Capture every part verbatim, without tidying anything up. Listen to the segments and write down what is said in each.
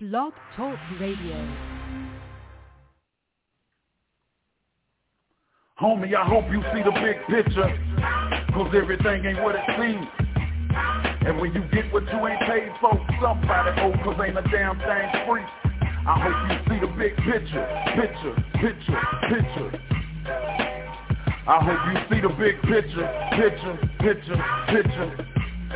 Blog Talk Radio. Homie, I hope you see the big picture, cause everything ain't what it seems. And when you get what you ain't paid for, somebody owe, cause ain't a damn thing free. I hope you see the big picture, picture, picture, picture. I hope you see the big picture, picture, picture, picture.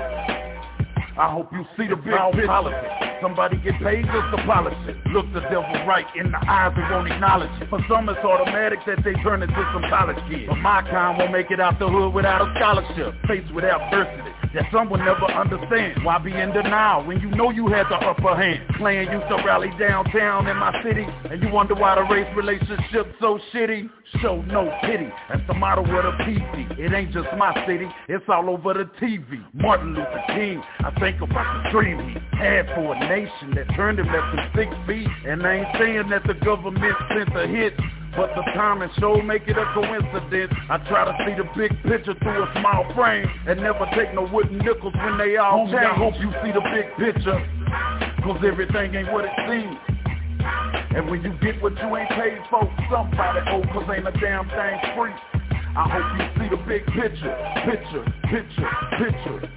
I hope you see the big picture. Politics. Somebody get paid just to polish it. Look the devil right in the eyes, they won't acknowledge it. For some it's automatic that they turn into some college kids. But my kind won't make it out the hood without a scholarship. Faced with adversity that some will never understand. Why be in denial when you know you had the upper hand? Clan used to rally downtown in my city, and you wonder why the race relationship's so shitty. Show no pity, that's the motto of the P C. It ain't just my city, it's all over the T V. Martin Luther King, I think about the dream he had for a nation that turned him less than six feet. And I ain't saying that the government sent a hit, but the time and show make it a coincidence. I try to see the big picture through a small frame and never take no wooden nickels when they all change. I hope you see the big picture, cause everything ain't what it seems. And when you get what you ain't paid for, somebody owe, cause ain't a damn thing free. I hope you see the big picture, picture, picture, picture.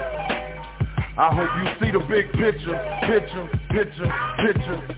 I hope you see the big picture, picture, picture, picture.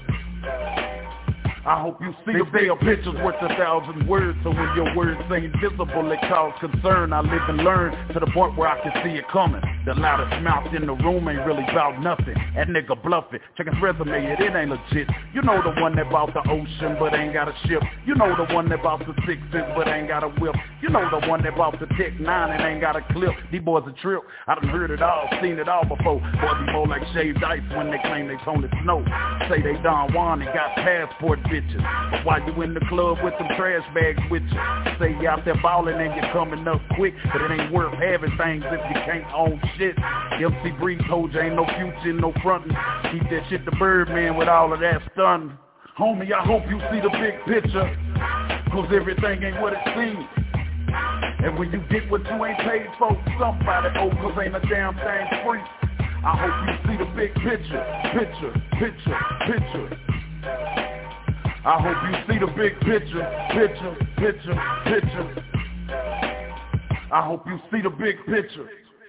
I hope you see they the big picture's worth a thousand words. So when your words ain't visible, it cause concern. I live and learn to the point where I can see it coming. The loudest mouth in the room ain't really about nothing. That nigga bluffing. Check his resume, it, it ain't legit. You know the one that bought the ocean but ain't got a ship. You know the one that bought the sixes but ain't got a whip. You know the one that bought the Tech nine and ain't got a clip. These boys a trip. I done heard it all, seen it all before. Boys be more like shaved ice when they claim they Tony Snow. Say they Don Juan and got passport bitches. But while you in the club with them trash bags with you, say you out there ballin' and you're coming up quick, but it ain't worth having things if you can't own shit. M C Breeze told you ain't no future, no frontin'. Keep that shit to Birdman with all of that stun. Homie, I hope you see the big picture, cause everything ain't what it seems. And when you get what you ain't paid for, somebody owe, cause ain't a damn thing free. I hope you see the big picture, picture, picture, picture. I hope you see the big picture, picture, picture, picture. I hope you see the big picture.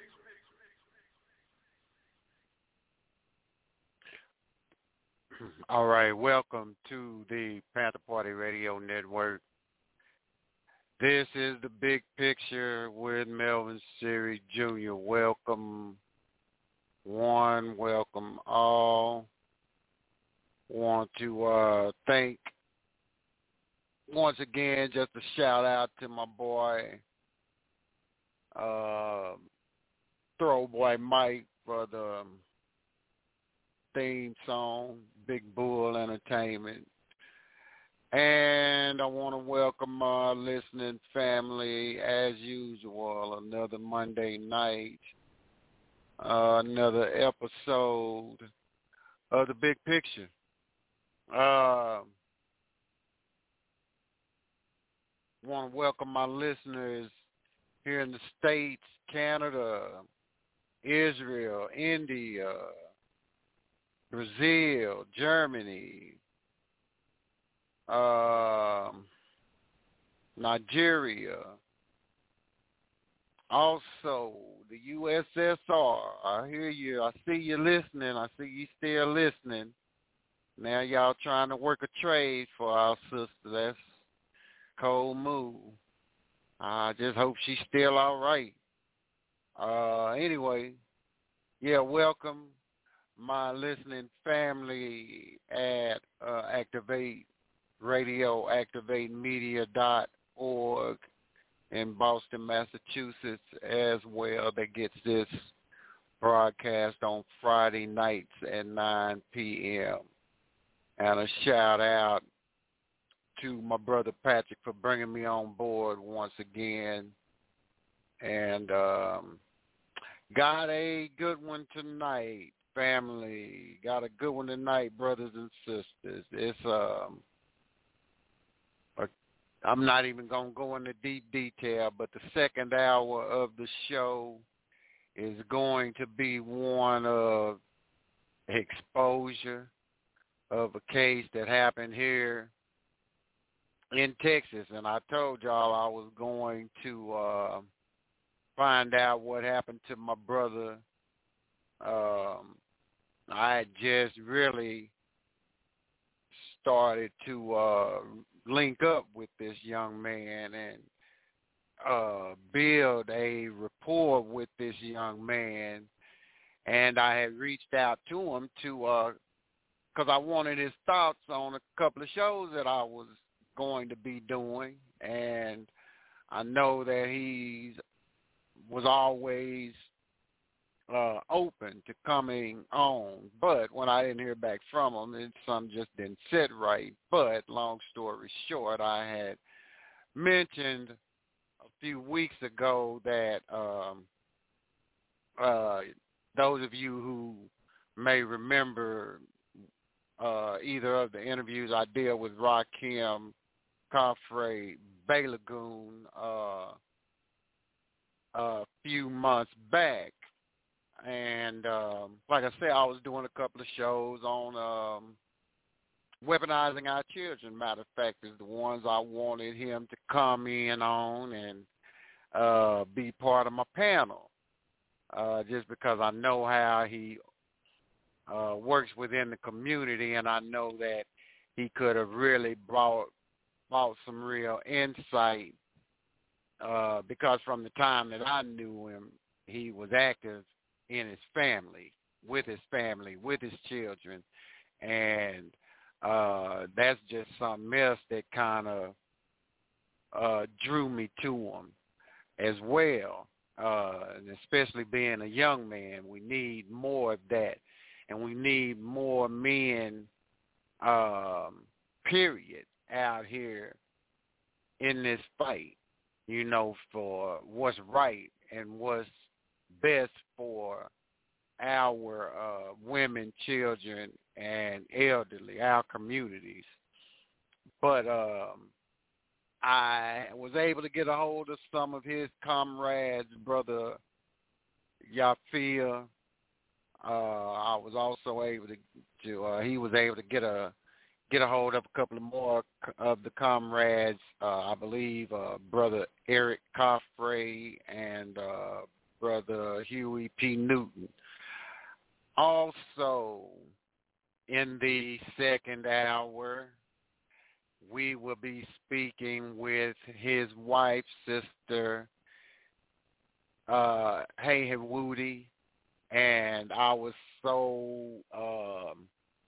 All right, welcome to the Panther Party Radio Network. This is the Big Picture with Melvin Siri Junior Welcome one, welcome all. Want to uh, thank once again, just a shout out to my boy, uh, Throw Boy Mike for the theme song, Big Bull Entertainment. And I want to welcome my listening family as usual, another Monday night, uh, another episode of the Big Picture. Uh, want to welcome my listeners here in the States, Canada, Israel, India, Brazil, Germany, um, Nigeria, also the U S S R. I hear you. I see you listening. I see you still listening. Now y'all trying to work a trade for our sister. That's cold move. I just hope she's still all right. Uh, anyway, yeah, welcome my listening family at uh, Activate Radio, activate media dot org in Boston, Massachusetts as well, that gets this broadcast on Friday nights at nine p.m. And a shout out to my brother Patrick for bringing me on board once again. And um, got a good one tonight, family. Got a good one tonight, brothers and sisters. It's um, a, I'm not even going to go into deep detail, but the second hour of the show is going to be one of exposure, of a case that happened here in Texas, and I told y'all I was going to uh, find out what happened to my brother. Um, I had just really started to uh, link up with this young man and uh, build a rapport with this young man, and I had reached out to him to because uh, I wanted his thoughts on a couple of shows that I was going to be doing, and I know that he was always uh, open to coming on, but when I didn't hear back from him, it, something just didn't sit right. But long story short, I had mentioned a few weeks ago that um, uh, those of you who may remember uh, either of the interviews I did with Rakim Coffray Balagoon uh, a few months back. And um, like I said, I was doing a couple of shows on um, weaponizing our children. Matter of fact, is the ones I wanted him to come in on and uh, be part of my panel, uh, just because I know how he uh, works within the community, and I know that he could have really brought, brought some real insight uh, because from the time that I knew him, he was active in his family, with his family, with his children, and uh, that's just something else that kind of uh, drew me to him as well, uh, and especially being a young man, we need more of that, and we need more men, um, period, out here in this fight, you know, for what's right and what's best for our uh, women, children, and elderly, our communities. But um, I was able to get a hold of some of his comrades, Brother Yafia. Uh, I was also able to, to uh, he was able to get a get a hold of a couple of more of the comrades. Uh, I believe uh, Brother Eric Coffray and uh, Brother Huey P. Newton. Also, in the second hour, we will be speaking with his wife, Sister uh, Hey Woody, and I was so um,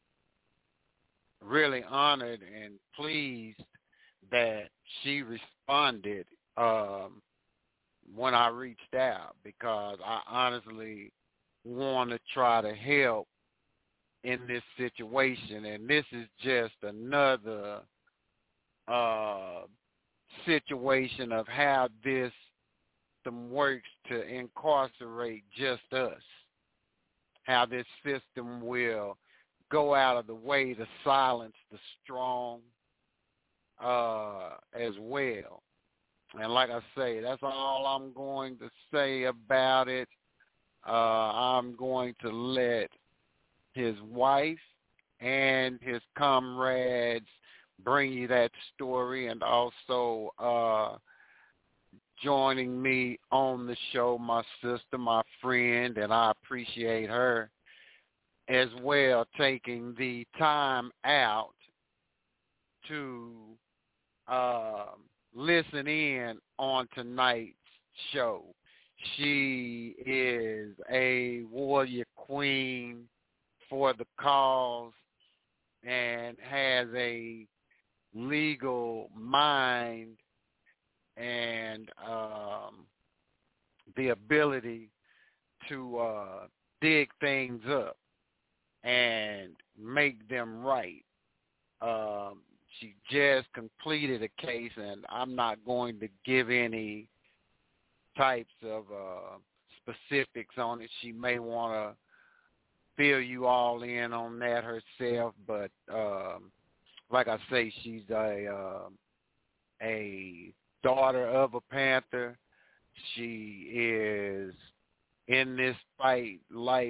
really honored and pleased that she responded um, when I reached out, because I honestly want to try to help in this situation, and this is just another uh, situation of how this system works to incarcerate just us, how this system will go out of the way to silence the strong uh, as well. And like I say, that's all I'm going to say about it. Uh, I'm going to let his wife and his comrades bring you that story, and also uh, joining me on the show, my sister, my friend, and I appreciate her as well, taking the time out to uh, listen in on tonight's show. She is a warrior queen for the cause and has a legal mind and um, the ability to uh, dig things up and make them right. Um, she just completed a case, and I'm not going to give any types of uh, specifics on it. She may want to fill you all in on that herself, but um, like I say, she's a uh, a daughter of a Panther. She is in this fight like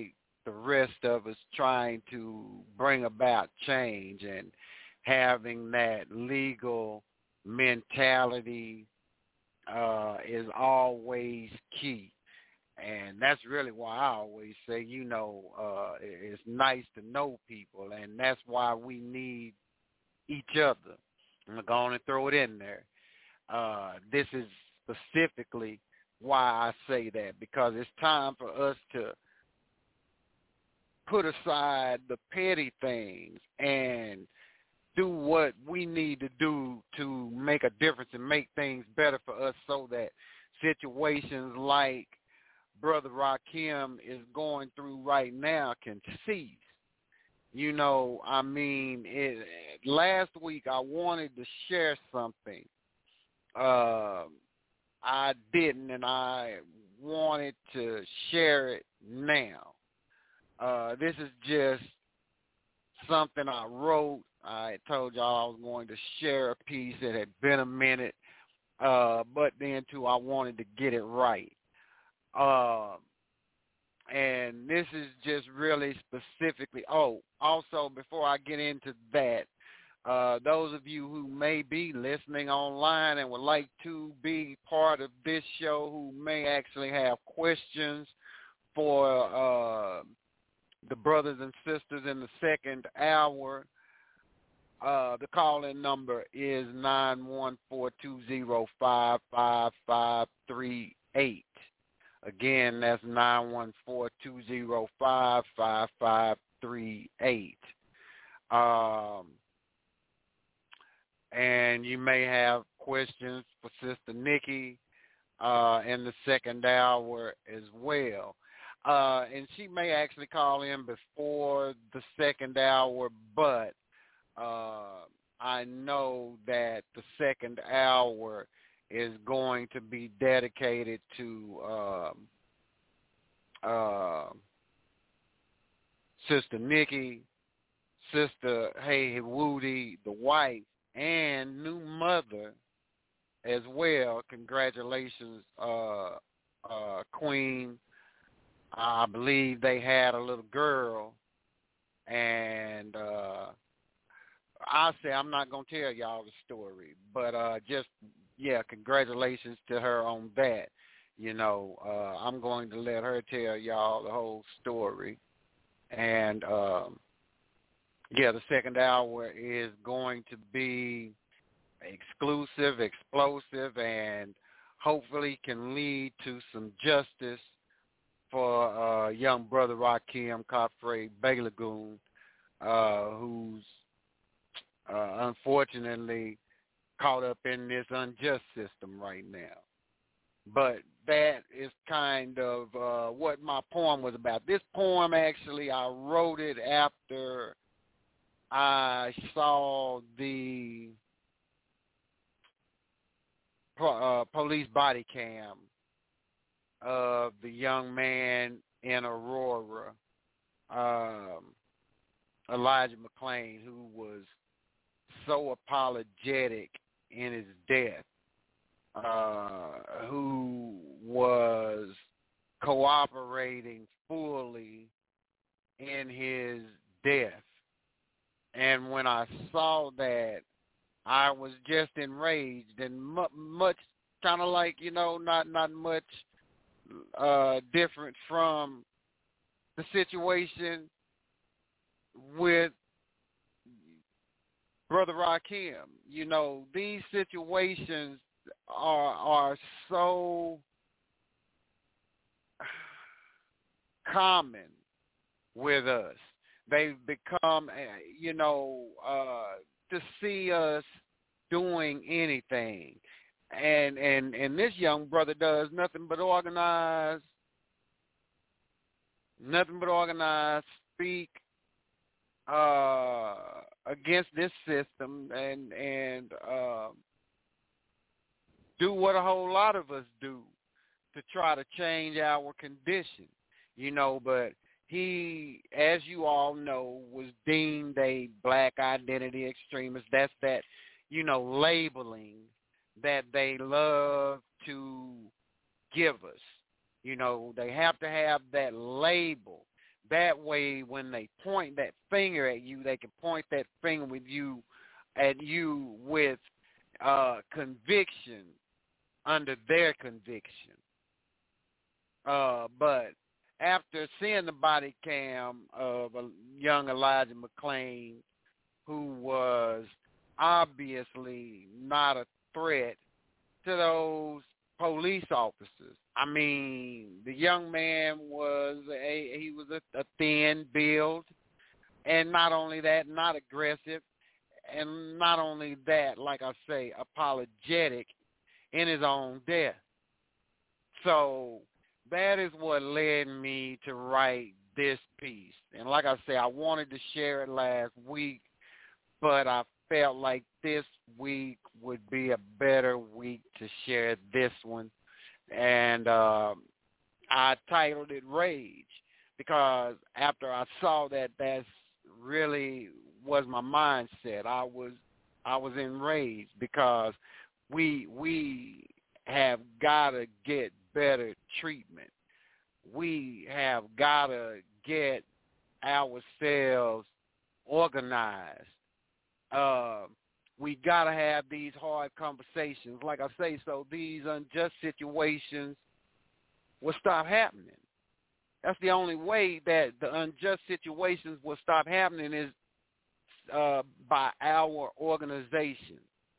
the rest of us trying to bring about change and having that legal mentality uh, is always key. And that's really why I always say, you know, uh, it's nice to know people, and that's why we need each other. I'm going to go on and throw it in there. Uh, this is specifically why I say that, because it's time for us to put aside the petty things and do what we need to do to make a difference and make things better for us, so that situations like Brother Rakim is going through right now can cease. You know, I mean, it, last week I wanted to share something. Uh, I didn't, and I wanted to share it now. Uh, this is just something I wrote. I told y'all I was going to share a piece. It had been a minute, uh, but then, too, I wanted to get it right. Uh, and this is just really specifically, oh, also, before I get into that, uh, those of you who may be listening online and would like to be part of this show, who may actually have questions for uh, the brothers and sisters in the second hour, uh, the call-in number is nine one four, two zero five, five five three eight. Again, that's nine one four, two zero five, five five three eight. Um, and you may have questions for Sister Nikki uh, in the second hour as well. Uh, and she may actually call in before the second hour, but uh, I know that the second hour is going to be dedicated to um, uh, Sister Nikki, Sister Hey Woody, the wife, and new mother as well. Congratulations, uh, uh, Queen. I believe they had a little girl, and uh, I'll say I'm not going to tell y'all the story, but uh, just, yeah, congratulations to her on that. You know, uh, I'm going to let her tell y'all the whole story. And, um, yeah, the second hour is going to be exclusive, explosive, and hopefully can lead to some justice for uh, young brother Rakim Khafre Balagoon, uh, who's uh, unfortunately caught up in this unjust system right now. But that is kind of uh, what my poem was about. This poem, actually, I wrote it after I saw the uh, police body cam of the young man in Aurora, um, Elijah McClain, who was so apologetic in his death, uh, who was cooperating fully in his death. And when I saw that, I was just enraged, and mu- much kind of like, you know, not, not much uh, different from the situation with Brother Rakim. You know, these situations are are so common with us. They've become, you know, uh, to see us doing anything. And, and and this young brother does nothing but organize, nothing but organize, speak uh, against this system, and and uh, do what a whole lot of us do to try to change our condition, you know. But he, as you all know, was deemed a black identity extremist. That's that, you know, labeling that they love to give us. You know, they have to have that label That way, when they point that finger at you, they can point that finger with you at you with uh, conviction under their conviction. Uh, but after seeing the body cam of a young Elijah McClain, who was obviously not a threat to those police officers. I mean, the young man was a he was a, a thin build, and not only that, not aggressive, and not only that, like I say, apologetic in his own death. So that is what led me to write this piece. And like I say, I wanted to share it last week, but I felt like this week would be a better week to share this one. And uh, I titled it Rage because after I saw that that's really was my mindset. I was I was enraged because we we have got to get better treatment. We have got to get ourselves organized. Uh, we got to have these hard conversations, like I say, so these unjust situations will stop happening. That's the only way that the unjust situations will stop happening is uh, by our organization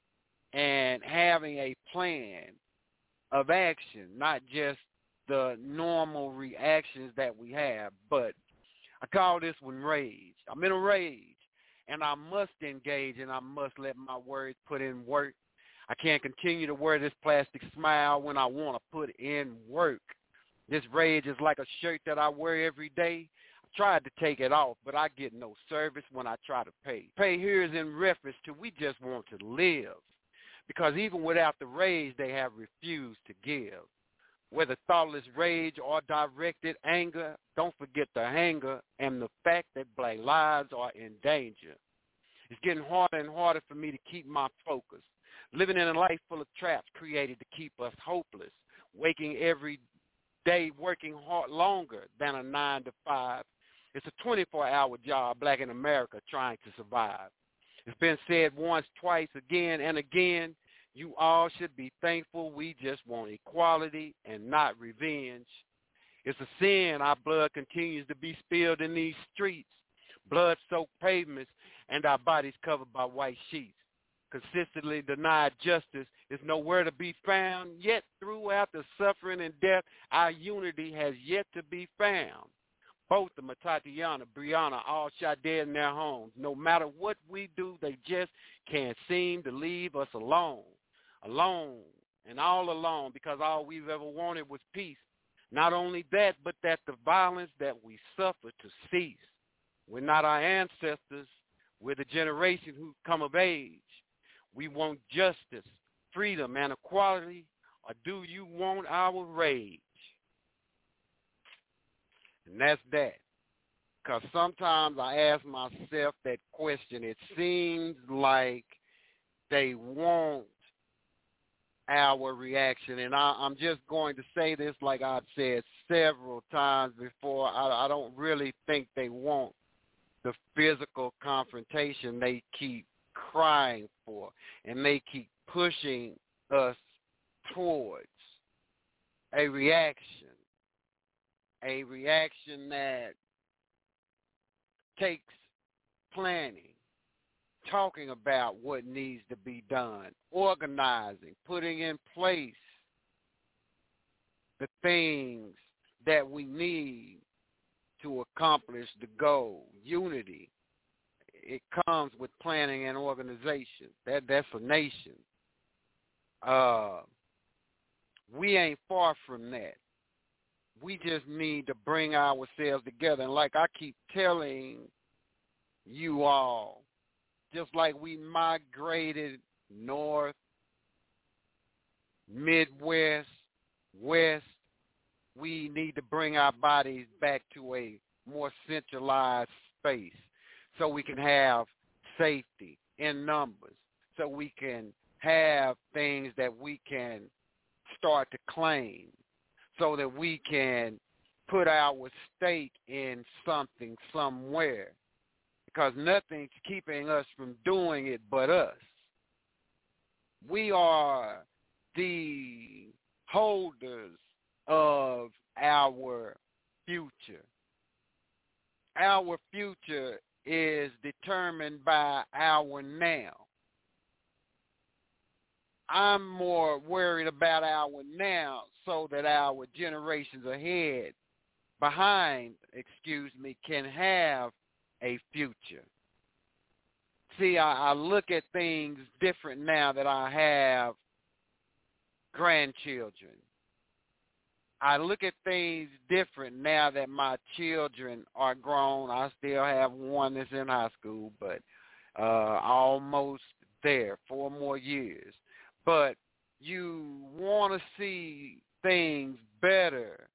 and having a plan of action, not just the normal reactions that we have. But I call this one rage. I'm in a rage, and I must engage, and I must let my words put in work. I can't continue to wear this plastic smile when I want to put in work. This rage is like a shirt that I wear every day. I tried to take it off, but I get no service when I try to pay. Pay here is in reference to we just want to live, because even without the rage, they have refused to give. Whether thoughtless rage or directed anger, don't forget the anger and the fact that black lives are in danger. It's getting harder and harder for me to keep my focus. Living in a life full of traps created to keep us hopeless. Waking every day, working hard longer than a nine to five. It's a twenty-four hour job, black in America, trying to survive. It's been said once, twice, again, and again. You all should be thankful we just want equality and not revenge. It's a sin our blood continues to be spilled in these streets, blood-soaked pavements, and our bodies covered by white sheets. Consistently denied justice is nowhere to be found, yet throughout the suffering and death, our unity has yet to be found. Both of them, Tatiana, Brianna, all shot dead in their homes. No matter what we do, they just can't seem to leave us alone. Alone and all alone, because all we've ever wanted was peace. Not only that, but that the violence that we suffer to cease. We're not our ancestors. We're the generation who come of age. We want justice, freedom, and equality, or do you want our rage? And that's that. Because sometimes I ask myself that question. It seems like they want our reaction, and I, I'm just going to say this like I've said several times before. I, I don't really think they want the physical confrontation they keep crying for, and they keep pushing us towards a reaction, a reaction that takes planning, talking about what needs to be done, organizing, putting in place the things that we need to accomplish the goal. Unity, it comes with planning and organization. That that's a nation. Uh, we ain't far from that. We just need to bring ourselves together. And like I keep telling you all, just like we migrated north, Midwest, West, we need to bring our bodies back to a more centralized space so we can have safety in numbers, so we can have things that we can start to claim, so that we can put our stake in something somewhere, because nothing's keeping us from doing it but us. We are the holders of our future. Our future is determined by our now. I'm more worried about our now so that our generations ahead, behind, excuse me, can have a future. See, I, I look at things different now that I have grandchildren. I look at things different now that my children are grown. I still have one that's in high school, but uh, almost there, four more years. But you want to see things better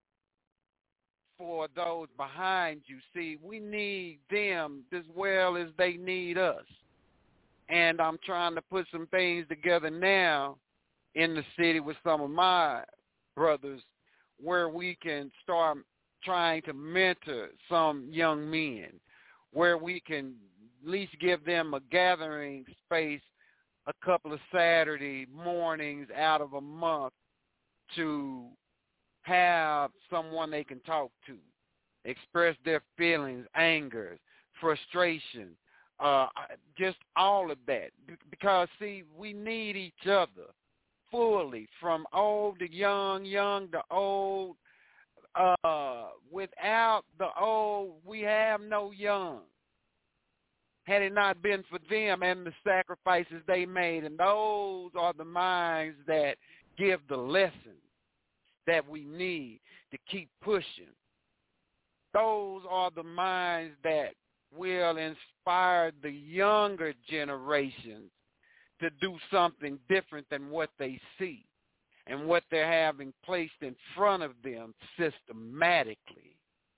for those behind you. See, we need them as well as they need us. And I'm trying to put some things together now in the city with some of my brothers where we can start trying to mentor some young men, where we can at least give them a gathering space a couple of Saturday mornings out of a month to have someone they can talk to, express their feelings, anger, frustration, uh, just all of that. Because, see, we need each other fully, from old to young, young to old. Uh, without the old, we have no young. Had it not been for them and the sacrifices they made, and those are the minds that give the lessons that we need to keep pushing. Those are the minds that will inspire the younger generations to do something different than what they see and what they're having placed in front of them systematically.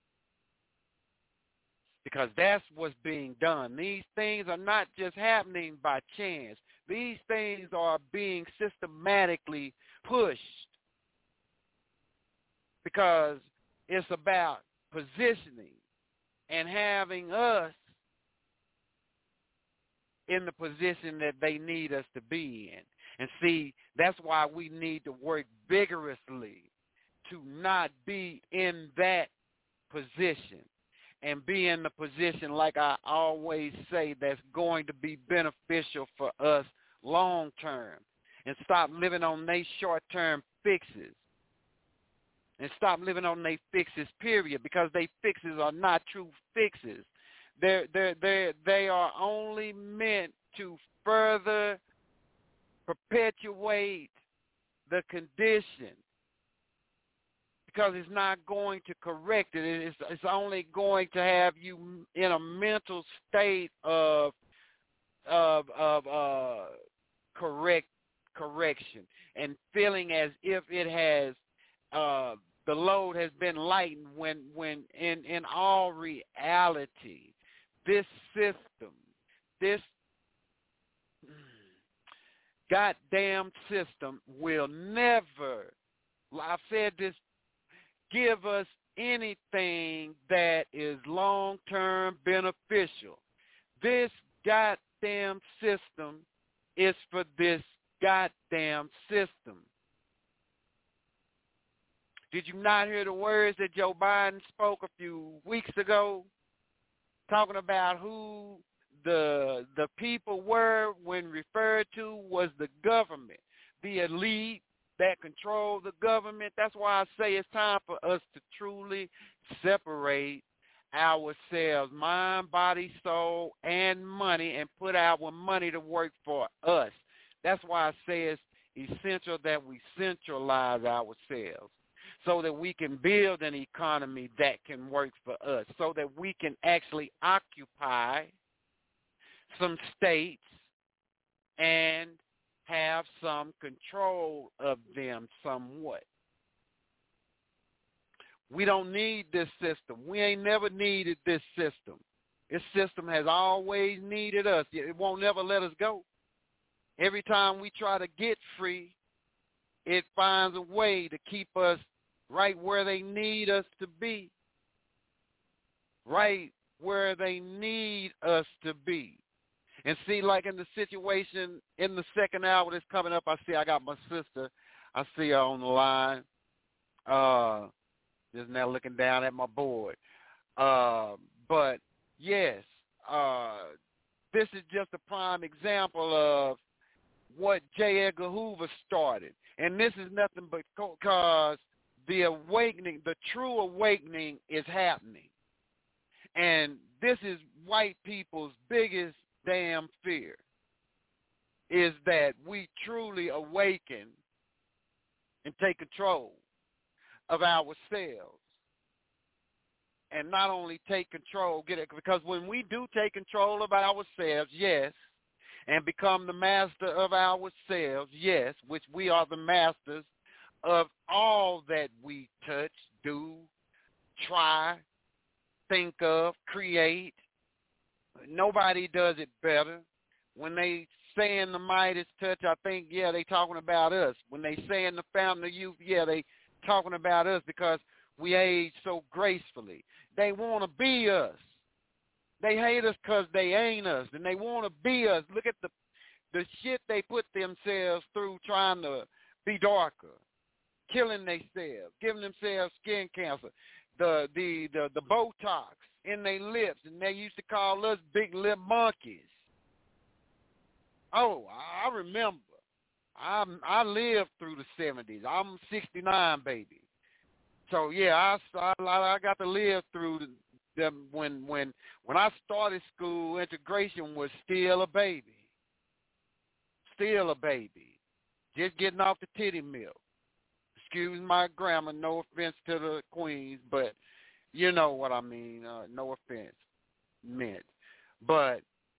Because that's what's being done. These things are not just happening by chance. These things are being systematically pushed because it's about positioning and having us in the position that they need us to be in. And see, that's why we need to work vigorously to not be in that position and be in the position, like I always say, that's going to be beneficial for us long term, and stop living on they short-term fixes. And stop living on they fixes, period, because they fixes are not true fixes. They're, they're, they're, they are only meant to further perpetuate the condition, because it's not going to correct it. It's, it's only going to have you in a mental state of of, of uh, correct correction and feeling as if it has uh, the load has been lightened, when when in, in all reality, this system, this goddamn system will never, I've said this, give us anything that is long-term beneficial. This goddamn system is for this goddamn system. Did you not hear the words that Joe Biden spoke a few weeks ago, talking about who the the people were when referred to was the government, the elite that control the government? That's why I say it's time for us to truly separate ourselves, mind, body, soul, and money, and put our money to work for us. That's why I say it's essential that we centralize ourselves so that we can build an economy that can work for us, so that we can actually occupy some states and have some control of them somewhat. We don't need this system. We ain't never needed this system. This system has always needed us. It won't never let us go. Every time we try to get free, it finds a way to keep us right where they need us to be, right where they need us to be. And see, like in the situation in the second hour that's coming up, I see I got my sister. I see her on the line. Uh, just now looking down at my board. Uh, but, yes, uh, this is just a prime example of what J. Edgar Hoover started. And this is nothing but because the awakening, the true awakening is happening. And this is white people's biggest damn fear, is that we truly awaken and take control of ourselves. And not only take control, get it, because when we do take control of ourselves, yes, and become the master of ourselves, yes, which we are the masters of all that we touch, do, try, think of, create. Nobody does it better. When they saying the Midas touch, I think, yeah, they talking about us. When they saying the fountain of youth, yeah, they talking about us because we age so gracefully. They want to be us. They hate us because they ain't us, and they want to be us. Look at the the shit they put themselves through trying to be darker, killing themselves, giving themselves skin cancer, the the the, the Botox in their lips, and they used to call us big lip monkeys. Oh, I remember. I I lived through the seventies. I'm sixty-nine, baby. So yeah, I, I, I got to live through the, them when when when I started school. Integration was still a baby, still a baby, just getting off the titty milk. Excuse my grammar. No offense to the queens, but you know what I mean. Uh, no offense meant, but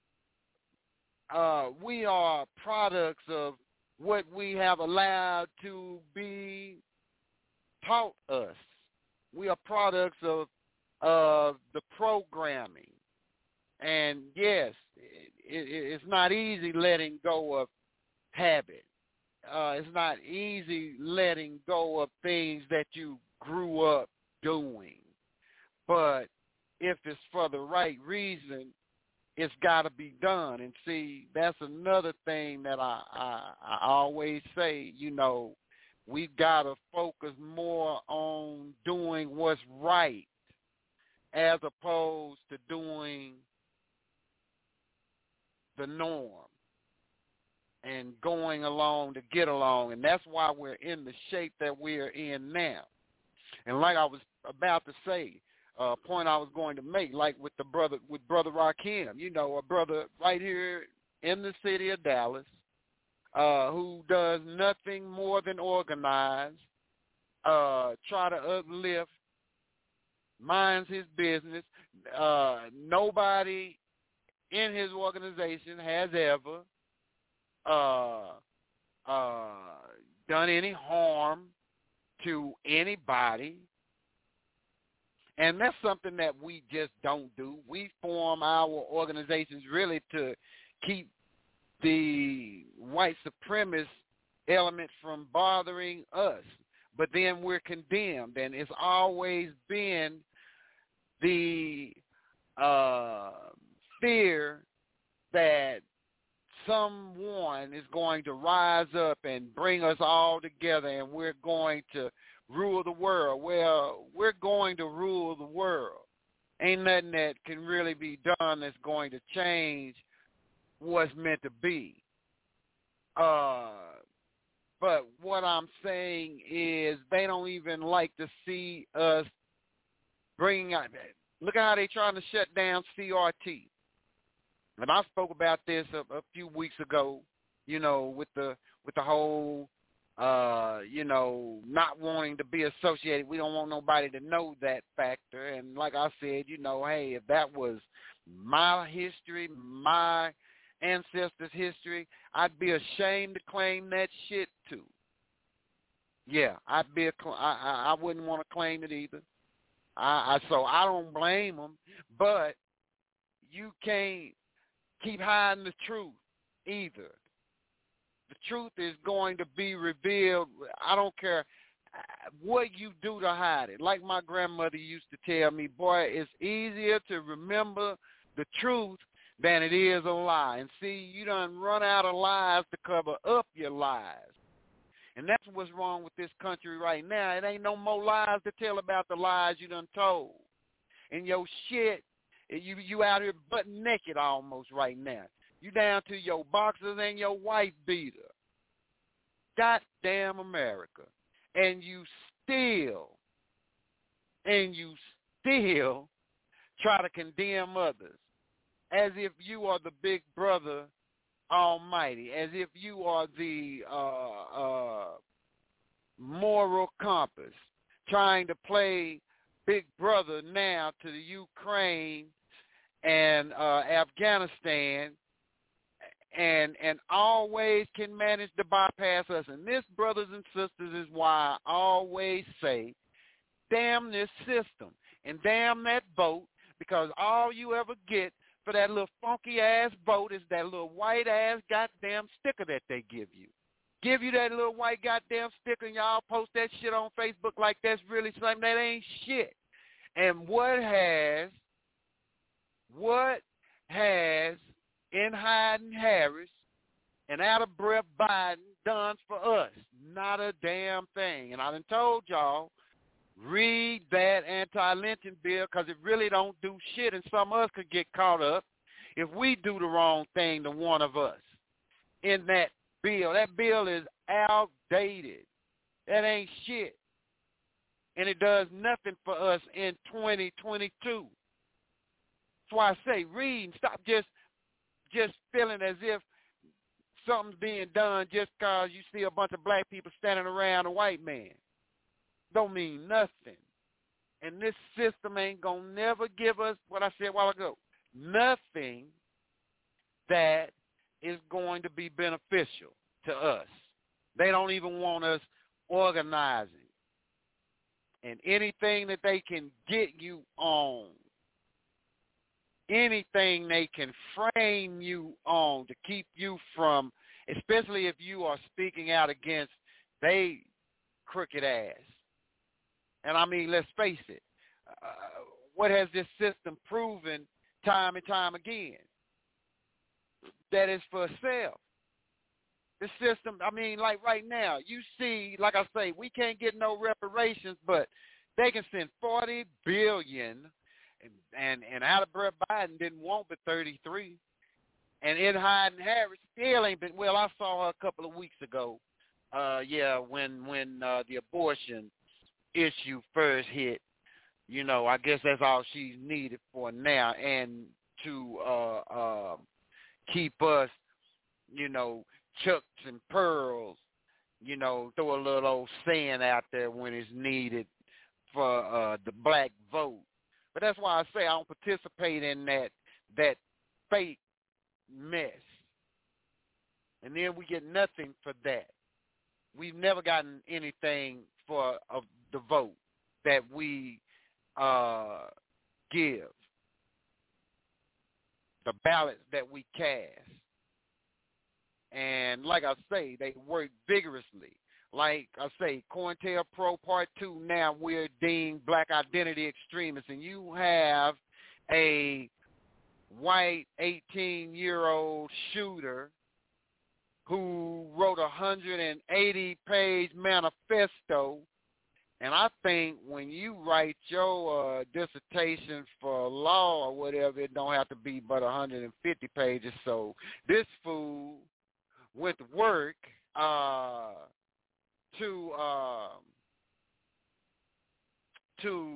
uh, we are products of what we have allowed to be taught us. We are products of of the programming. And yes, it, it, it's not easy letting go of habit. Uh, it's not easy letting go of things that you grew up doing. But if it's for the right reason, it's got to be done. And see, that's another thing that I, I, I always say, you know, we've got to focus more on doing what's right as opposed to doing the norm and going along to get along. And that's why we're in the shape that we're in now. And like I was about to say, a uh, point I was going to make, like with the brother, with Brother Rakim, you know, a brother right here in the city of Dallas, Uh, who does nothing more than organize, uh, try to uplift, minds his business. Uh, nobody in his organization has ever uh, uh, done any harm to anybody. And that's something that we just don't do. We form our organizations really to keep the white supremacist element from bothering us. But then we're condemned, and it's always been the uh, fear that someone is going to rise up and bring us all together, and we're going to rule the world. Well, we're going to rule the world. Ain't nothing that can really be done that's going to change what's meant to be. Uh, but what I'm saying is they don't even like to see us bringing out, look at how they're trying to shut down C R T. And I spoke about this a, a few weeks ago, you know, with the with the whole, uh, you know, not wanting to be associated. We don't want nobody to know that factor. And like I said, you know, hey, if that was my history, my ancestors' history, I'd be ashamed to claim that shit too. Yeah, I'd be a, I, I, I wouldn't want to claim it either. I, I so I don't blame them, but you can't keep hiding the truth either. The truth is going to be revealed. I don't care. what you do to hide it. Like my grandmother used to tell me, boy, it's easier to remember the truth than it is a lie. And see, you done run out of lies to cover up your lies. And that's what's wrong with this country right now. It ain't no more lies to tell about the lies you done told. And your shit, you you out here butt naked almost right now. You down to your boxers and your wife beater. Goddamn America. And you still, and you still try to condemn others as if you are the big brother almighty, as if you are the uh, uh, moral compass, trying to play big brother now to the Ukraine and uh, Afghanistan, and and always can manage to bypass us. And this, brothers and sisters, is why I always say, damn this system and damn that vote, because all you ever get for that little funky-ass vote is that little white-ass goddamn sticker that they give you. Give you that little white goddamn sticker, and y'all post that shit on Facebook like that's really something. That ain't shit. And what has, what has Enhiden Harris and out-of-breath Biden done for us? Not a damn thing. And I done told y'all, read that anti-lynching bill, because it really don't do shit, and some of us could get caught up if we do the wrong thing to one of us in that bill. That bill is outdated. That ain't shit. And it does nothing for us in twenty twenty-two. That's why I say read and stop just just feeling as if something's being done just because you see a bunch of black people standing around a white man. Don't mean nothing. And this system ain't going to never give us what I said a while ago. Nothing that is going to be beneficial to us. They don't even want us organizing. And anything that they can get you on, anything they can frame you on to keep you from, especially if you are speaking out against they crooked ass. And I mean, let's face it, uh, what has this system proven time and time again? That is for self. The system, I mean, like right now, you see, like I say, we can't get no reparations, but they can send forty billion dollars, and, and, and out-of-breath Biden didn't want but thirty-three. And Enhiden Harris still ain't been, well, I saw her a couple of weeks ago, uh, yeah, when, when uh, the abortion issue first hit. You know, I guess that's all she's needed for now, and to uh, uh, keep us, you know, chucks and pearls, you know, throw a little old saying out there when it's needed for uh, the black vote. But that's why I say I don't participate in that that fake mess. And then we get nothing for that. We've never gotten anything for uh, the vote that we uh, give, the ballots that we cast. And like I say, they work vigorously. Like I say, COINTELPRO Part two, now we're deemed black identity extremists. And you have a white eighteen-year-old shooter who wrote a one hundred eighty page manifesto. And I think when you write your uh, dissertation for law or whatever, it don't have to be but one hundred fifty pages. So this fool went to work uh, to uh, to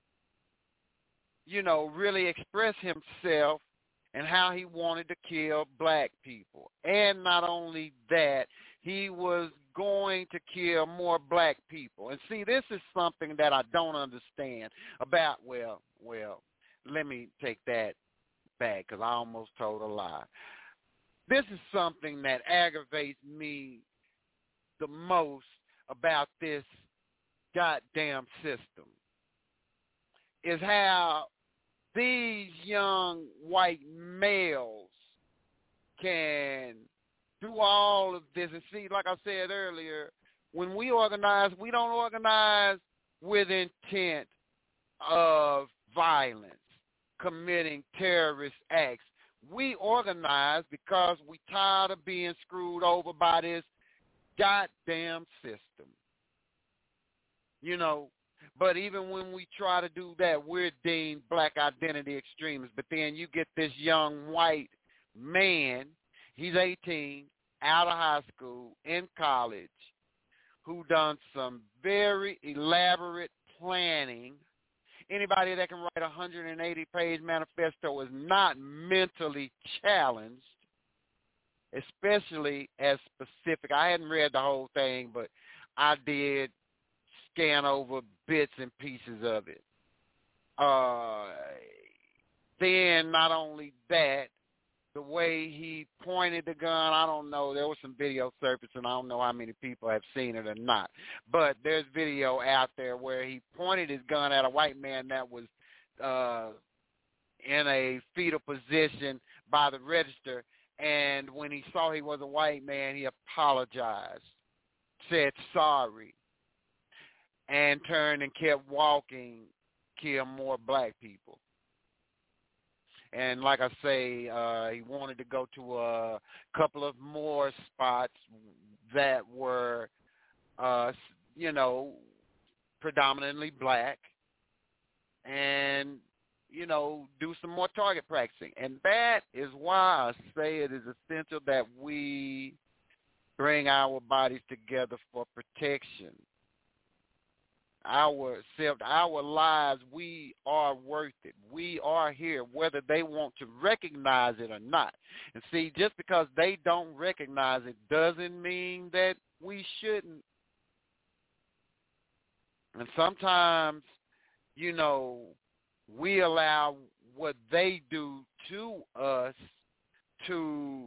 you know really express himself and how he wanted to kill black people. And not only that, he was going to kill more black people. And see, this is something that I don't understand about, well, well, let me take that back because I almost told a lie. This is something that aggravates me the most about this goddamn system, is how these young white males can do all of this. And see, like I said earlier, when we organize, we don't organize with intent of violence, committing terrorist acts. We organize because we tired of being screwed over by this goddamn system. You know, but even when we try to do that, we're deemed black identity extremists. But then you get this young white man, he's eighteen, out of high school, in college, who done some very elaborate planning. Anybody that can write a one hundred eighty page manifesto is not mentally challenged, especially as specific. I hadn't read the whole thing, but I did scan over bits and pieces of it. Uh, then not only that, the way he pointed the gun, I don't know. There was some video surfacing. I don't know how many people have seen it or not. But there's video out there where he pointed his gun at a white man that was uh, in a fetal position by the register. And when he saw he was a white man, he apologized, said sorry, and turned and kept walking, kill more black people. And like I say, uh, he wanted to go to a couple of more spots that were, uh, you know, predominantly black and, you know, do some more target practicing. And that is why I say it is essential that we bring our bodies together for protection. Our self, our lives, we are worth it. We are here, whether they want to recognize it or not. And see, just because they don't recognize it doesn't mean that we shouldn't. And sometimes, you know, we allow what they do to us to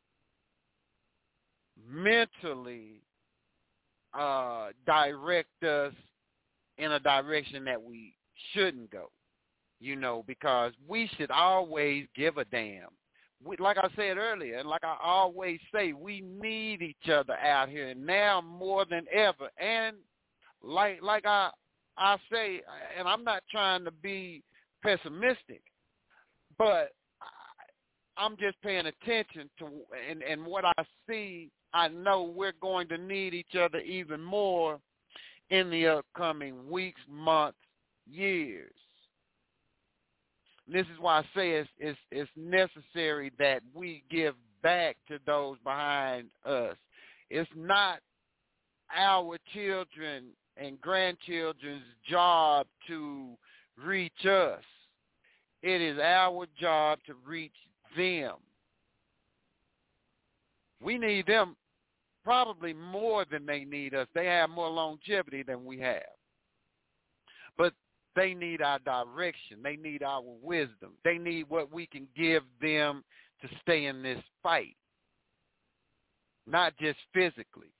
mentally uh, direct us in a direction that we shouldn't go, you know, because we should always give a damn. We, like I said earlier, and like I always say, we need each other out here, and now more than ever. And like like I I say, and I'm not trying to be pessimistic, but I, I'm just paying attention to, and, and what I see, I know we're going to need each other even more in the upcoming weeks, months, years. This is why I say it's, it's, it's necessary that we give back to those behind us. It's not our children and grandchildren's job to reach us. It is our job to reach them. We need them probably more than they need us. They have more longevity than we have. But they need our direction. They need our wisdom. They need what we can give them to stay in this fight, not just physically,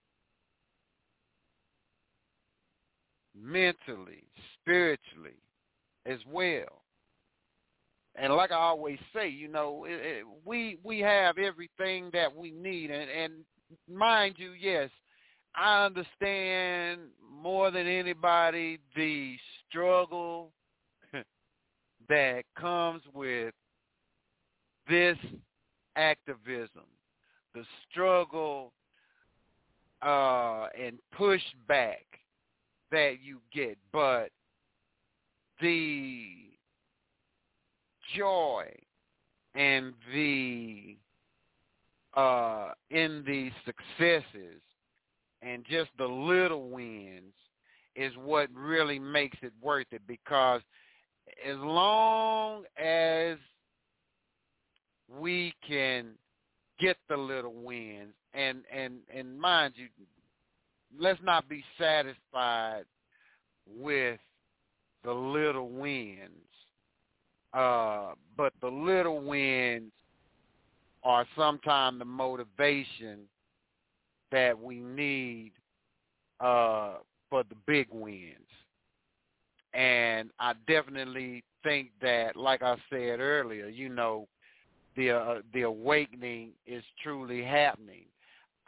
mentally, spiritually as well. And like I always say, you know, it, it, we we have everything that we need. And, and mind you, yes, I understand more than anybody the struggle that comes with this activism, the struggle uh, and pushback that you get, but the joy and the uh, in the successes and just the little wins is what really makes it worth it, because as long as we can get the little wins, and, and, and mind you, let's not be satisfied with the little wins, uh, but the little wins are sometimes the motivation that we need uh, for the big wins. And I definitely think that, like I said earlier, you know, the uh, the awakening is truly happening.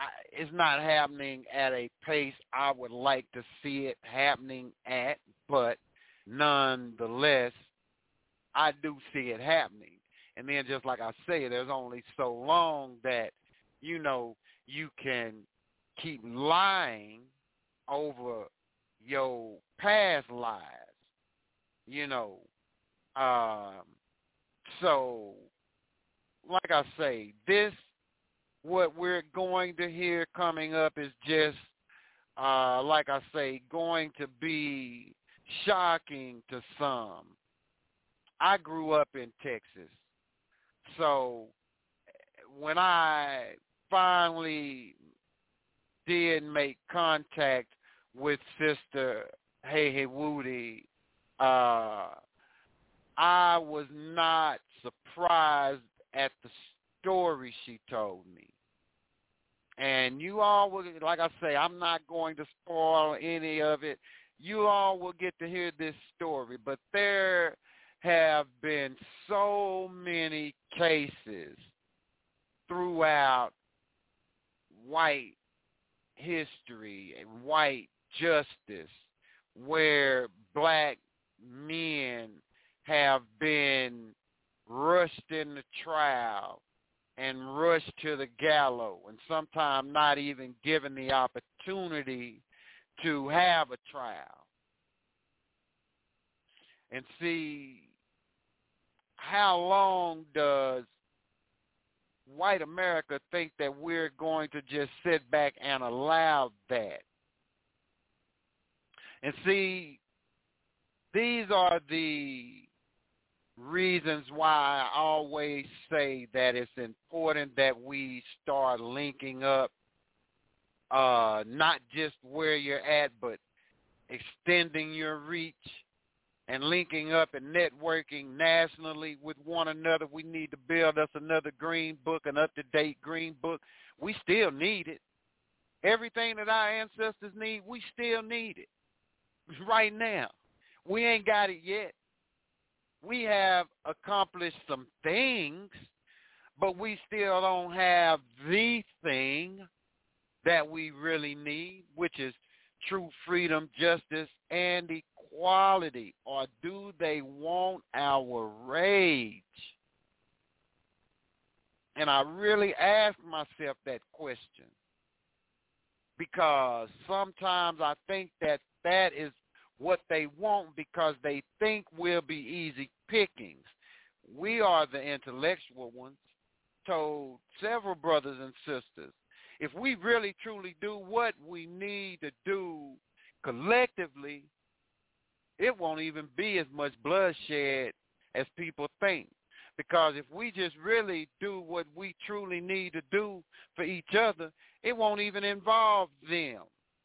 I, it's not happening at a pace I would like to see it happening at, but nonetheless, I do see it happening. And then just like I say, there's only so long that, you know, you can keep lying over your past lives, you know. Um, so, like I say, this, what we're going to hear coming up is just, uh, like I say, going to be shocking to some. I grew up in Texas, so when I finally did make contact with Sister Hey Hey Woody, uh, I was not surprised at the story she told me. And you all will, like I say, I'm not going to spoil any of it. You all will get to hear this story, but there have been so many cases throughout white history and white justice where black men have been rushed into trial and rushed to the gallows, and sometimes not even given the opportunity to have a trial. And see, how long does white America think that we're going to just sit back and allow that? And see, these are the reasons why I always say that it's important that we start linking up, uh, not just where you're at, but extending your reach and linking up and networking nationally with one another. We need to build us another green book, an up-to-date green book. We still need it. Everything that our ancestors need, we still need it right now. We ain't got it yet. We have accomplished some things, but we still don't have the thing that we really need, which is true freedom, justice, and equality. Or do they want our rage? And I really ask myself that question, because sometimes I think that that is what they want, because they think we'll be easy pickings. We are the intellectual ones, told several brothers and sisters. If we really truly do what we need to do collectively, it won't even be as much bloodshed as people think. Because if we just really do what we truly need to do for each other, it won't even involve them.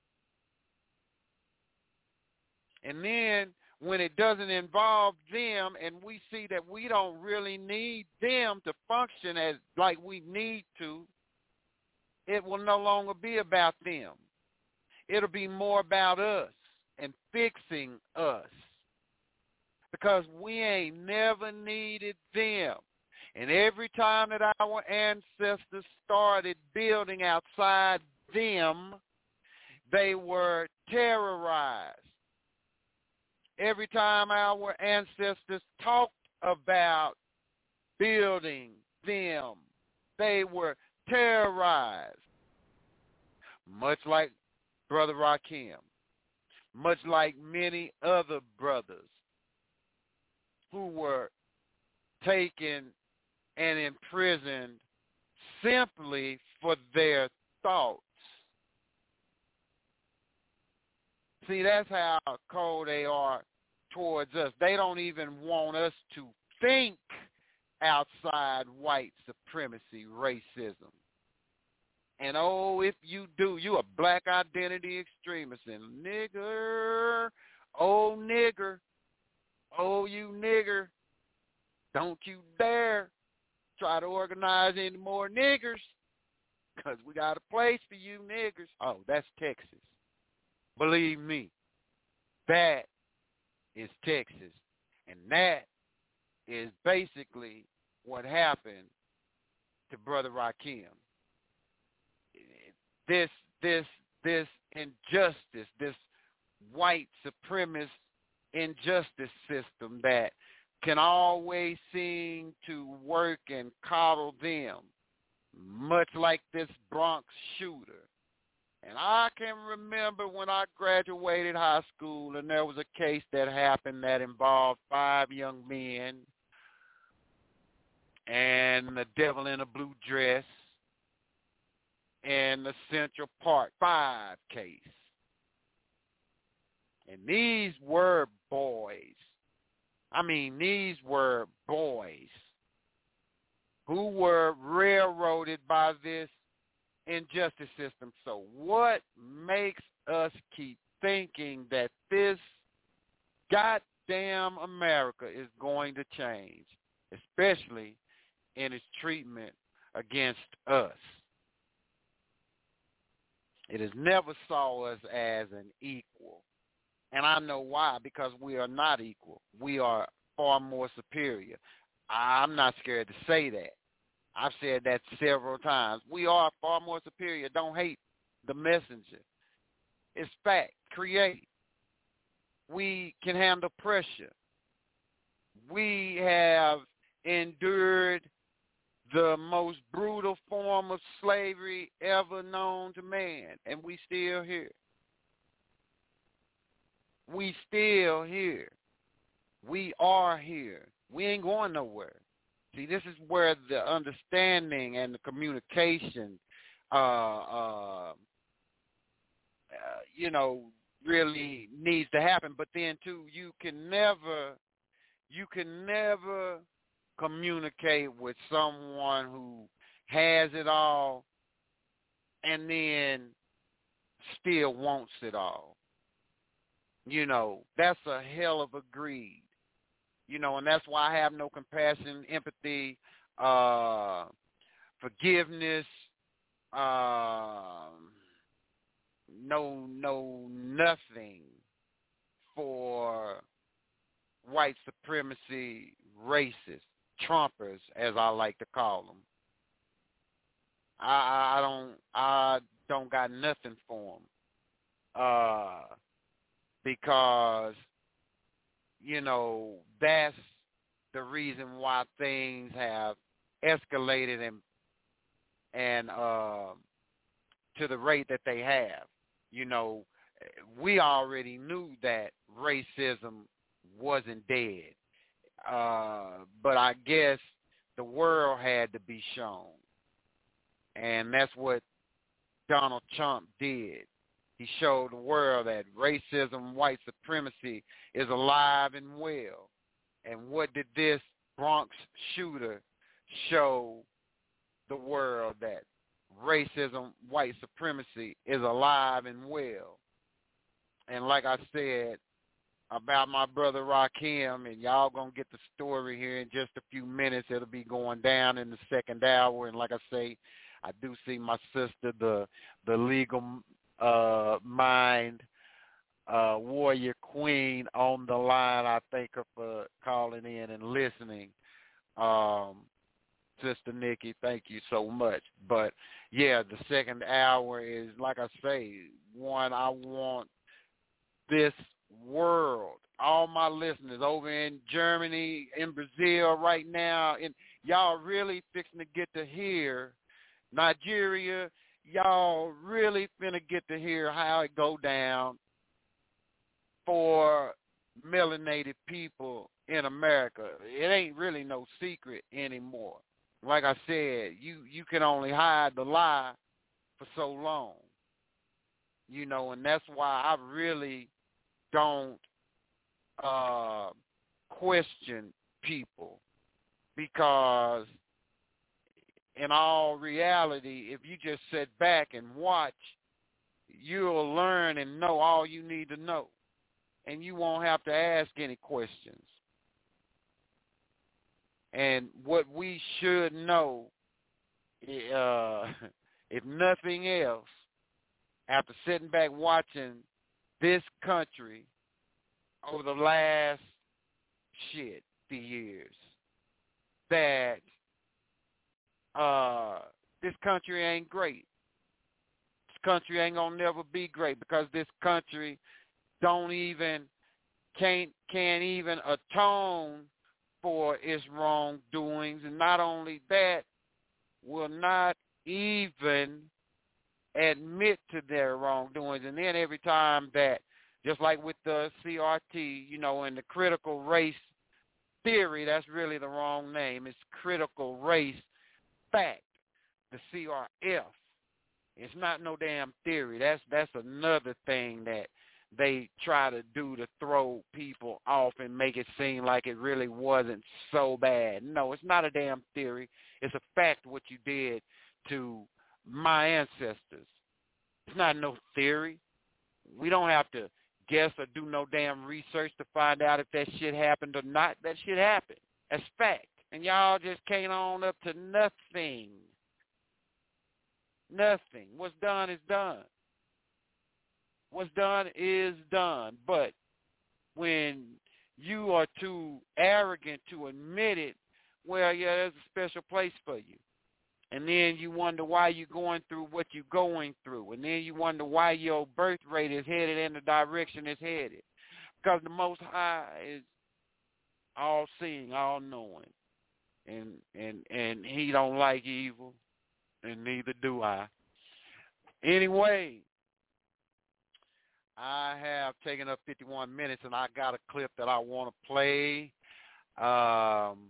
And then when it doesn't involve them and we see that we don't really need them to function as like we need to, it will no longer be about them. It'll be more about us and fixing us, because we ain't never needed them. And every time that our ancestors started building outside them, they were terrorized. Every time our ancestors talked about building them, they were terrorized. Much like Brother Rakim, much like many other brothers who were taken and imprisoned simply for their thoughts. See, that's how cold they are towards us. They don't even want us to think outside white supremacy, racism. And oh, if you do, you a black identity extremist. And nigger, oh nigger, oh you nigger, don't you dare try to organize any more niggers, because we got a place for you niggers. Oh, that's Texas. Believe me, that is Texas. And that is basically what happened to Brother Rakim. this this this injustice, this white supremacist injustice system that can always seem to work and coddle them, much like this Bronx shooter. And I can remember when I graduated high school and there was a case that happened that involved five young men and the devil in a blue dress in the Central Park Five case. And these were boys. I mean, these were boys who were railroaded by this injustice system. So what makes us keep thinking that this goddamn America is going to change, especially in its treatment against us? It has never saw us as an equal. And I know why, because we are not equal. We are far more superior. I'm not scared to say that. I've said that several times. We are far more superior. Don't hate the messenger. It's fact. Create. We can handle pressure. We have endured the most brutal form of slavery ever known to man, and we still here. We still here. We are here. We ain't going nowhere. See, this is where the understanding and the communication, uh, uh, uh, you know, really needs to happen. But then, too, you can never, you can never communicate with someone who has it all and then still wants it all. You know, that's a hell of a greed. You know, and that's why I have no compassion, empathy, uh, forgiveness, uh, no, no, nothing for white supremacy racists, Trumpers, as I like to call them. I, I don't, I don't got nothing for them, uh, because, you know, that's the reason why things have escalated and and uh, to the rate that they have. You know, we already knew that racism wasn't dead, uh, but I guess the world had to be shown, and that's what Donald Trump did. He showed the world that racism, white supremacy is alive and well. And what did this Bronx shooter show the world? That racism, white supremacy is alive and well. And like I said about my brother Rakim, and y'all going to get the story here in just a few minutes. It'll be going down in the second hour. And like I say, I do see my sister, the the legal uh, mind uh, warrior queen, on the line. I thank her for calling in and listening. Um, Sister Nikki, thank you so much. But, yeah, the second hour is, like I say, one, I want this world, all my listeners over in Germany, in Brazil right now, and y'all really fixing to get to hear Nigeria, y'all really finna get to hear how it go down for melanated people in America. It ain't really no secret anymore. Like I said, you, you can only hide the lie for so long. You know, and that's why I really don't uh, question people, because in all reality, if you just sit back and watch, you'll learn and know all you need to know, and you won't have to ask any questions. And what we should know, uh, if nothing else, after sitting back watching this country over the last shit the years, that uh, this country ain't great. country ain't gonna never be great because this country don't even can't can't even atone for its wrongdoings, and not only that, will not even admit to their wrongdoings. And then every time that, just like with the C R T, you know, in the critical race theory, that's really the wrong name. It's critical race fact, the C R F. It's not no damn theory. That's that's another thing that they try to do to throw people off and make it seem like it really wasn't so bad. No, it's not a damn theory. It's a fact what you did to my ancestors. It's not no theory. We don't have to guess or do no damn research to find out if that shit happened or not. That shit happened. That's fact. And y'all just came on up to nothing. Nothing. What's done is done. What's done is done. But when you are too arrogant to admit it, well, yeah, there's a special place for you. And then you wonder why you're going through what you're going through. And then you wonder why your birth rate is headed in the direction it's headed. Because the Most High is all-seeing, all-knowing. And, and, and he don't like evil, and neither do I. Anyway, I have taken up fifty-one minutes, and I got a clip that I want to play. Um,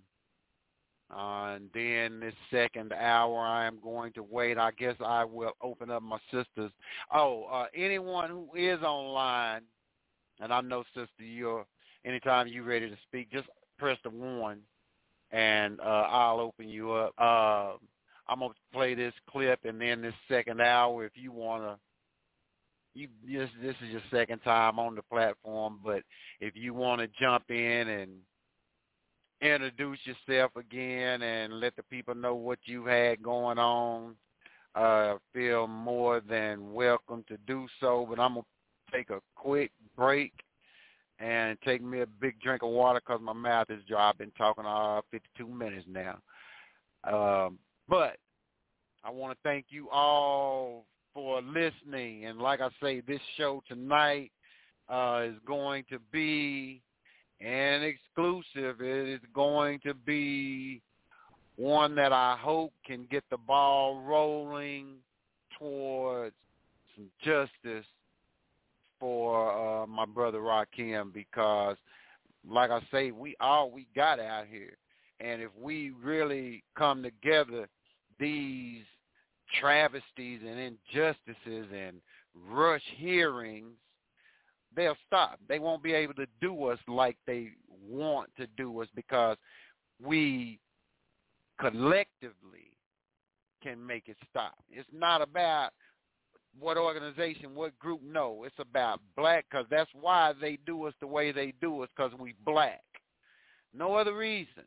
uh, and then this second hour, I am going to wait. I guess I will open up my sisters. Oh, uh, anyone who is online, and I know, sister, you're, anytime you're ready to speak, just press the one, and uh, I'll open you up. Uh, I'm going to play this clip, and then this second hour, if you want to, You, this, this is your second time on the platform, but if you want to jump in and introduce yourself again and let the people know what you've had going on, uh, feel more than welcome to do so. But I'm going to take a quick break and take me a big drink of water because my mouth is dry. I've been talking uh, fifty-two minutes now. Um, but I want to thank you all for listening, and like I say, this show tonight uh, is going to be an exclusive. It is going to be one that I hope can get the ball rolling towards some justice for uh, my brother Rakim, because, like I say, we all we got out here, and if we really come together, these travesties and injustices and rush hearings, they'll stop. They won't be able to do us like they want to do us, because we collectively can make it stop. It's not about what organization, what group, no. It's about black, because that's why they do us the way they do us, because we black. No other reason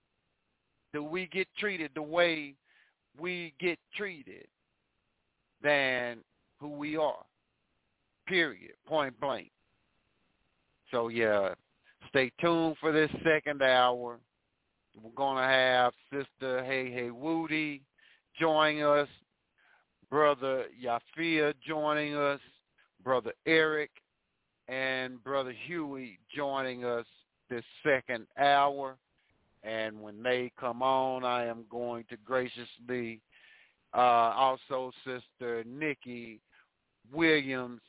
do we get treated the way we get treated than who we are, period, point blank. So, yeah, stay tuned for this second hour. We're going to have Sister Hey Hey Woody joining us, Brother Yafia joining us, Brother Eric, and Brother Huey joining us this second hour. And when they come on, I am going to graciously, uh, also Sister Nikki Williams,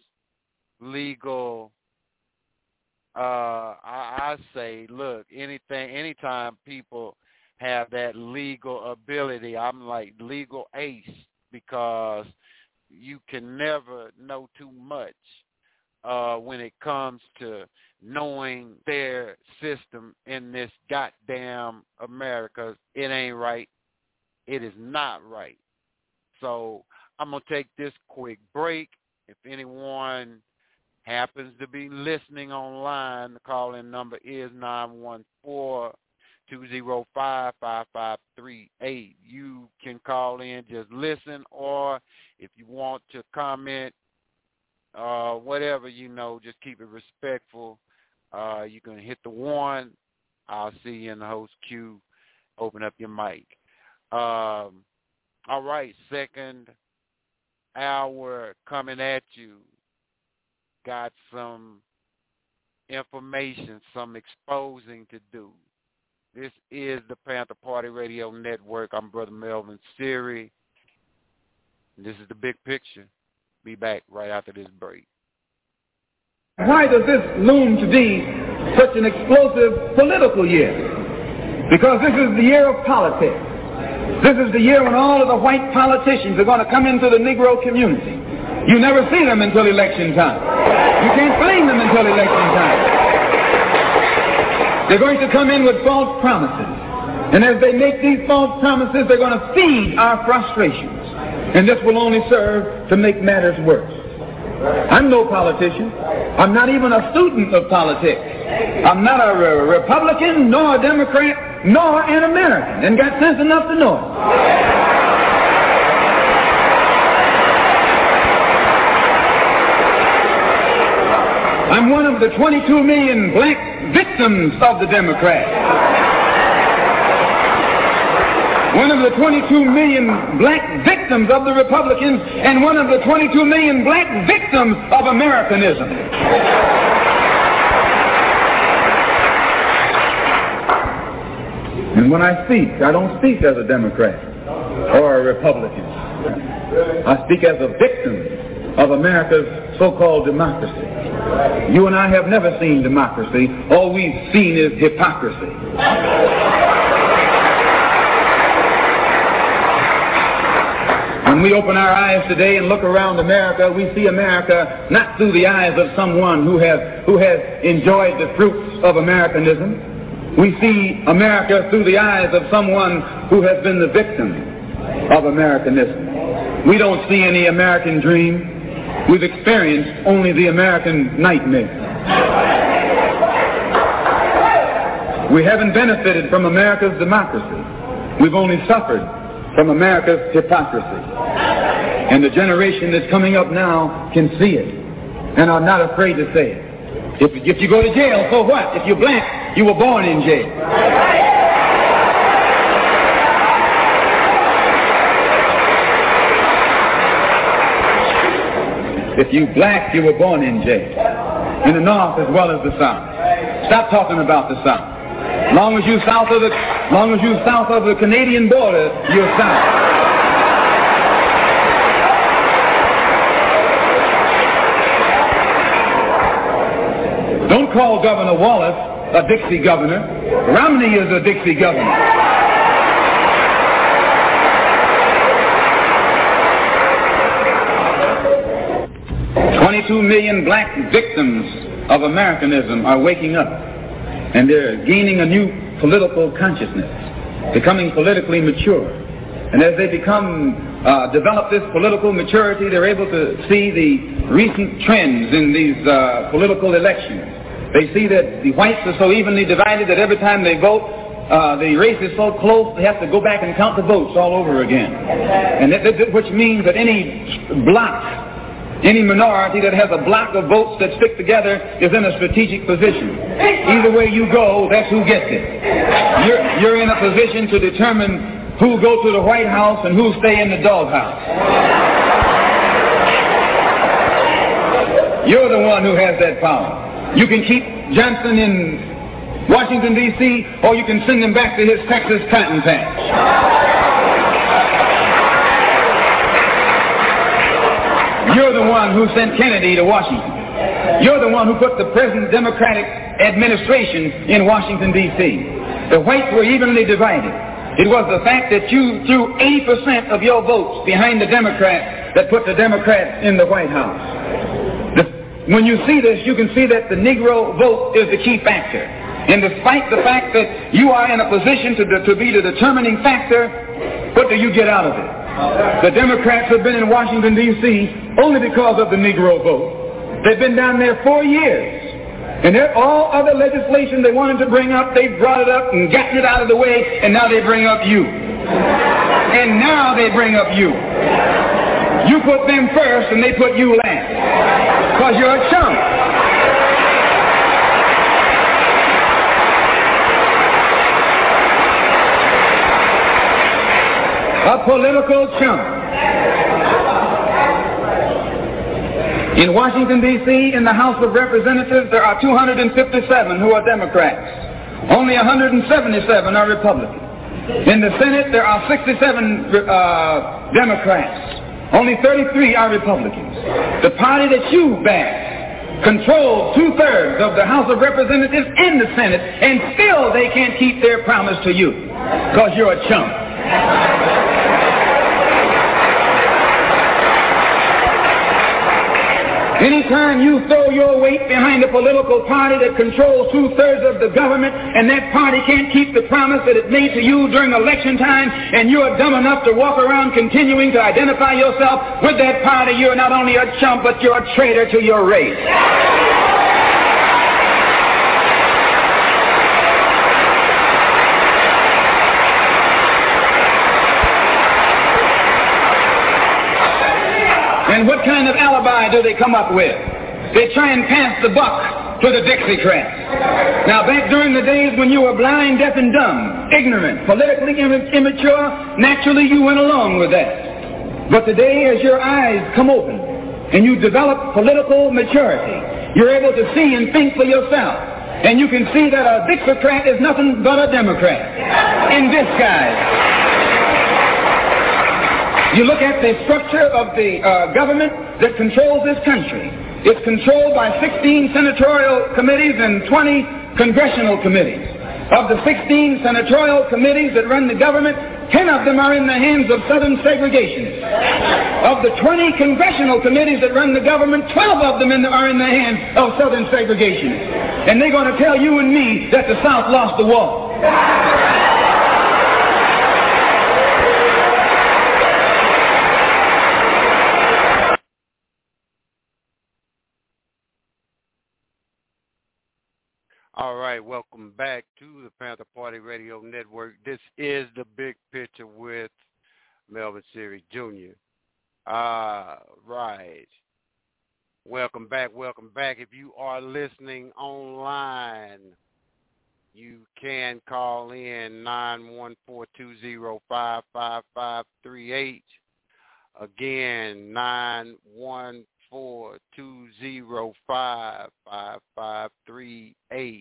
legal, uh, I, I say, look, anything, anytime people have that legal ability, I'm like legal ace, because you can never know too much uh, when it comes to knowing their system in this goddamn America. It ain't right. It is not right. So I'm going to take this quick break. If anyone happens to be listening online, the call-in number is nine one four, two oh five, five five three eight. You can call in, just listen, or if you want to comment, uh, whatever, you know, just keep it respectful. Uh, you can hit the one. I'll see you in the host queue. Open up your mic. Um, all right, second hour coming at you got some information, some exposing to do. This is the Panther Party Radio Network. I'm Brother Melvin Siri. This is the big picture. Be back right after this break. Why does this loom to be such an explosive political year? Because this is the year of politics. This is the year when all of the white politicians are going to come into the Negro community. You never see them until election time. You can't blame them until election time. They're going to come in with false promises. And as they make these false promises, they're going to feed our frustrations. And this will only serve to make matters worse. I'm no politician. I'm not even a student of politics. I'm not a re- Republican, nor a Democrat, nor an American, and got sense enough to know it. I'm one of the twenty-two million black victims of the Democrats. One of the twenty-two million black victims of the Republicans, and one of the twenty-two million black victims of Americanism. And when I speak, I don't speak as a Democrat or a Republican. I speak as a victim of America's so-called democracy. You and I have never seen democracy. All we've seen is hypocrisy. When we open our eyes today and look around America, we see America not through the eyes of someone who has, who has enjoyed the fruits of Americanism. We see America through the eyes of someone who has been the victim of Americanism. We don't see any American dream. We've experienced only the American nightmare. We haven't benefited from America's democracy. We've only suffered from America's hypocrisy. And the generation that's coming up now can see it and are not afraid to say it. If, if you go to jail, so what? If you're black, you were born in jail. If you black, you were born in jail. In the North as well as the South. Stop talking about the South. Long as you south of the, long as you south of the Canadian border, you're South. Don't call Governor Wallace a Dixie governor. Romney is a Dixie governor. twenty-two million black victims of Americanism are waking up, and they're gaining a new political consciousness, becoming politically mature. And as they become, uh, develop this political maturity, they're able to see the recent trends in these uh, political elections. They see that the whites are so evenly divided that every time they vote, uh, the race is so close they have to go back and count the votes all over again. And that, that, which means that any block, any minority that has a block of votes that stick together is in a strategic position. Either way you go, that's who gets it. You're, you're in a position to determine who go to the White House and who stay in the doghouse. You're the one who has that power. You can keep Johnson in Washington, D C, or you can send him back to his Texas cotton patch. You're the one who sent Kennedy to Washington. You're the one who put the present Democratic administration in Washington, D C. The whites were evenly divided. It was the fact that you threw eighty percent of your votes behind the Democrats that put the Democrats in the White House. The, when you see this, you can see that the Negro vote is the key factor. And despite the fact that you are in a position to, to be the determining factor, what do you get out of it? The Democrats have been in Washington, D C only because of the Negro vote. They've been down there four years. And all other legislation they wanted to bring up, they brought it up and gotten it out of the way, and now they bring up you. And now they bring up you. You put them first and they put you last. Because you're a chump. A political chump. In Washington, D C, in the House of Representatives, there are two hundred fifty-seven who are Democrats. Only one hundred seventy-seven are Republicans. In the Senate, there are sixty-seven uh, Democrats. Only thirty-three are Republicans. The party that you back controls two-thirds of the House of Representatives and the Senate, and still they can't keep their promise to you because you're a chump. Anytime you throw your weight behind a political party that controls two-thirds of the government and that party can't keep the promise that it made to you during election time, and you're dumb enough to walk around continuing to identify yourself with that party, you're not only a chump, but you're a traitor to your race. And what kind of alibi do they come up with? They try and pass the buck to the Dixiecrats. Now, back during the days when you were blind, deaf, and dumb, ignorant, politically immature, naturally you went along with that. But today, as your eyes come open and you develop political maturity, you're able to see and think for yourself. And you can see that a Dixiecrat is nothing but a Democrat in disguise. You look at the structure of the uh, government that controls this country. It's controlled by sixteen senatorial committees and twenty congressional committees. Of the sixteen senatorial committees that run the government, ten of them are in the hands of Southern segregationists. Of the twenty congressional committees that run the government, twelve of them in the, are in the hands of Southern segregationists. And they're going to tell you and me that the South lost the war. All right, welcome back to the Panther Party Radio Network. This is The Big Picture with Melvin Seary Junior Uh, right. Welcome back, welcome back. If you are listening online, you can call in nine one four two zero five five five three eight. Again, nine one four two zero five five five three eight.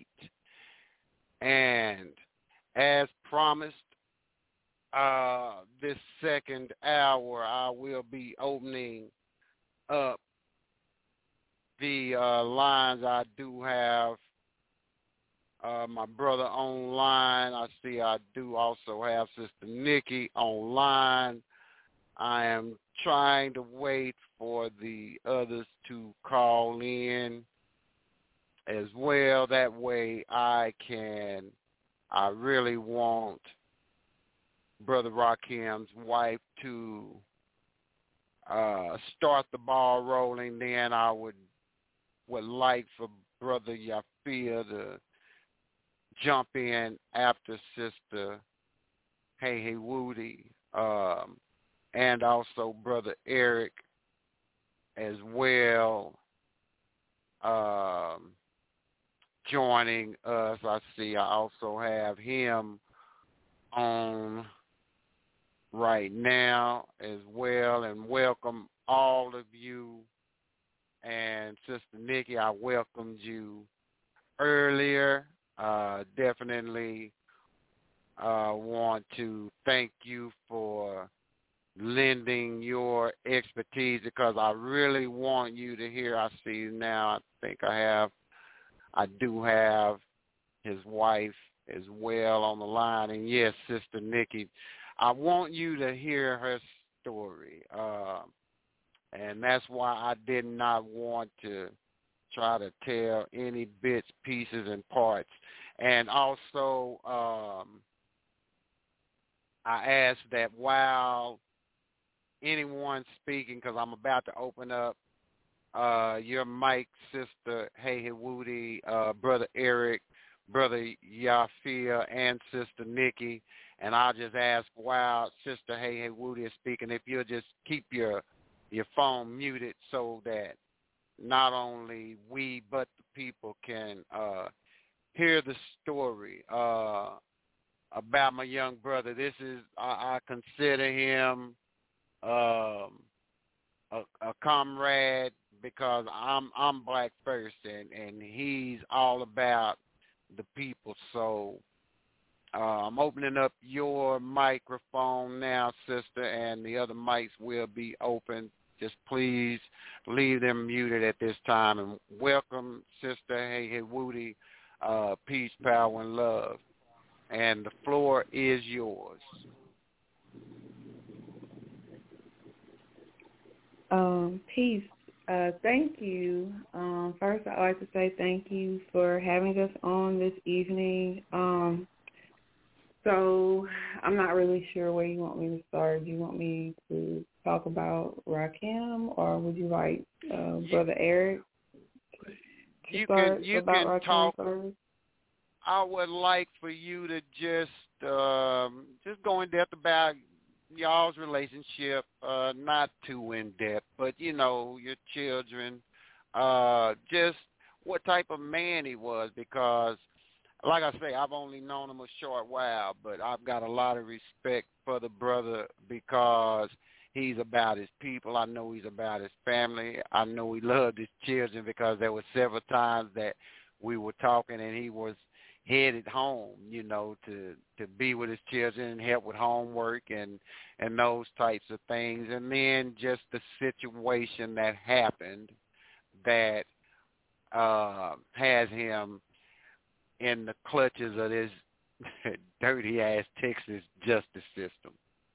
And as promised, uh, this second hour, I will be opening up the uh, lines. I do have uh, my brother online. I see I do also have Sister Nikki online. I am trying to wait for the others to call in as well. That way I can, I really want Brother Rakim's wife to uh, start the ball rolling. Then I would would like for Brother Yafia to jump in after Sister Hey Hey Woody. Um, and also Brother Eric as well um, joining us. I see I also have him on right now as well, and welcome all of you. And Sister Nikki, I welcomed you earlier. Uh, definitely uh, want to thank you for lending your expertise, because I really want you to hear. I see now, I think I have, I do have his wife as well on the line. And yes, Sister Nikki, I want you to hear her story. Uh, and that's why I did not want to try to tell any bits, pieces, and parts. And also, um, I asked that while anyone speaking, because I'm about to open up uh, your mic, Sister Hey Hey Woody, uh, Brother Eric, Brother Yafia, and Sister Nikki, and I'll just ask while Sister Hey Hey Woody is speaking, if you'll just keep your your phone muted so that not only we but the people can uh, hear the story uh, about my young brother. This is, I, I consider him Um, a, a comrade, because I'm I'm black first, and, and he's all about the people. So uh, I'm opening up your microphone now, sister, and the other mics will be open. Just please leave them muted at this time. And welcome, Sister Hey Hey Woody, uh, peace, power, and love. And the floor is yours. Um, peace. Uh, thank you. Um, first, I'd like to say thank you for having us on this evening. Um, so I'm not really sure where you want me to start. Do you want me to talk about Rakim, or would you like uh, Brother Eric to you start can, you about can Rakim talk. first? I would like for you to just um, just go in depth about y'all's relationship, uh, not too in depth, but you know, your children, uh, just what type of man he was, because like I say, I've only known him a short while, but I've got a lot of respect for the brother because he's about his people. I know he's about his family. I know he loved his children, because there were several times that we were talking and he was headed home, you know, to, to be with his children and help with homework and, and those types of things. And then just the situation that happened that uh, has him in the clutches of this dirty-ass Texas justice system.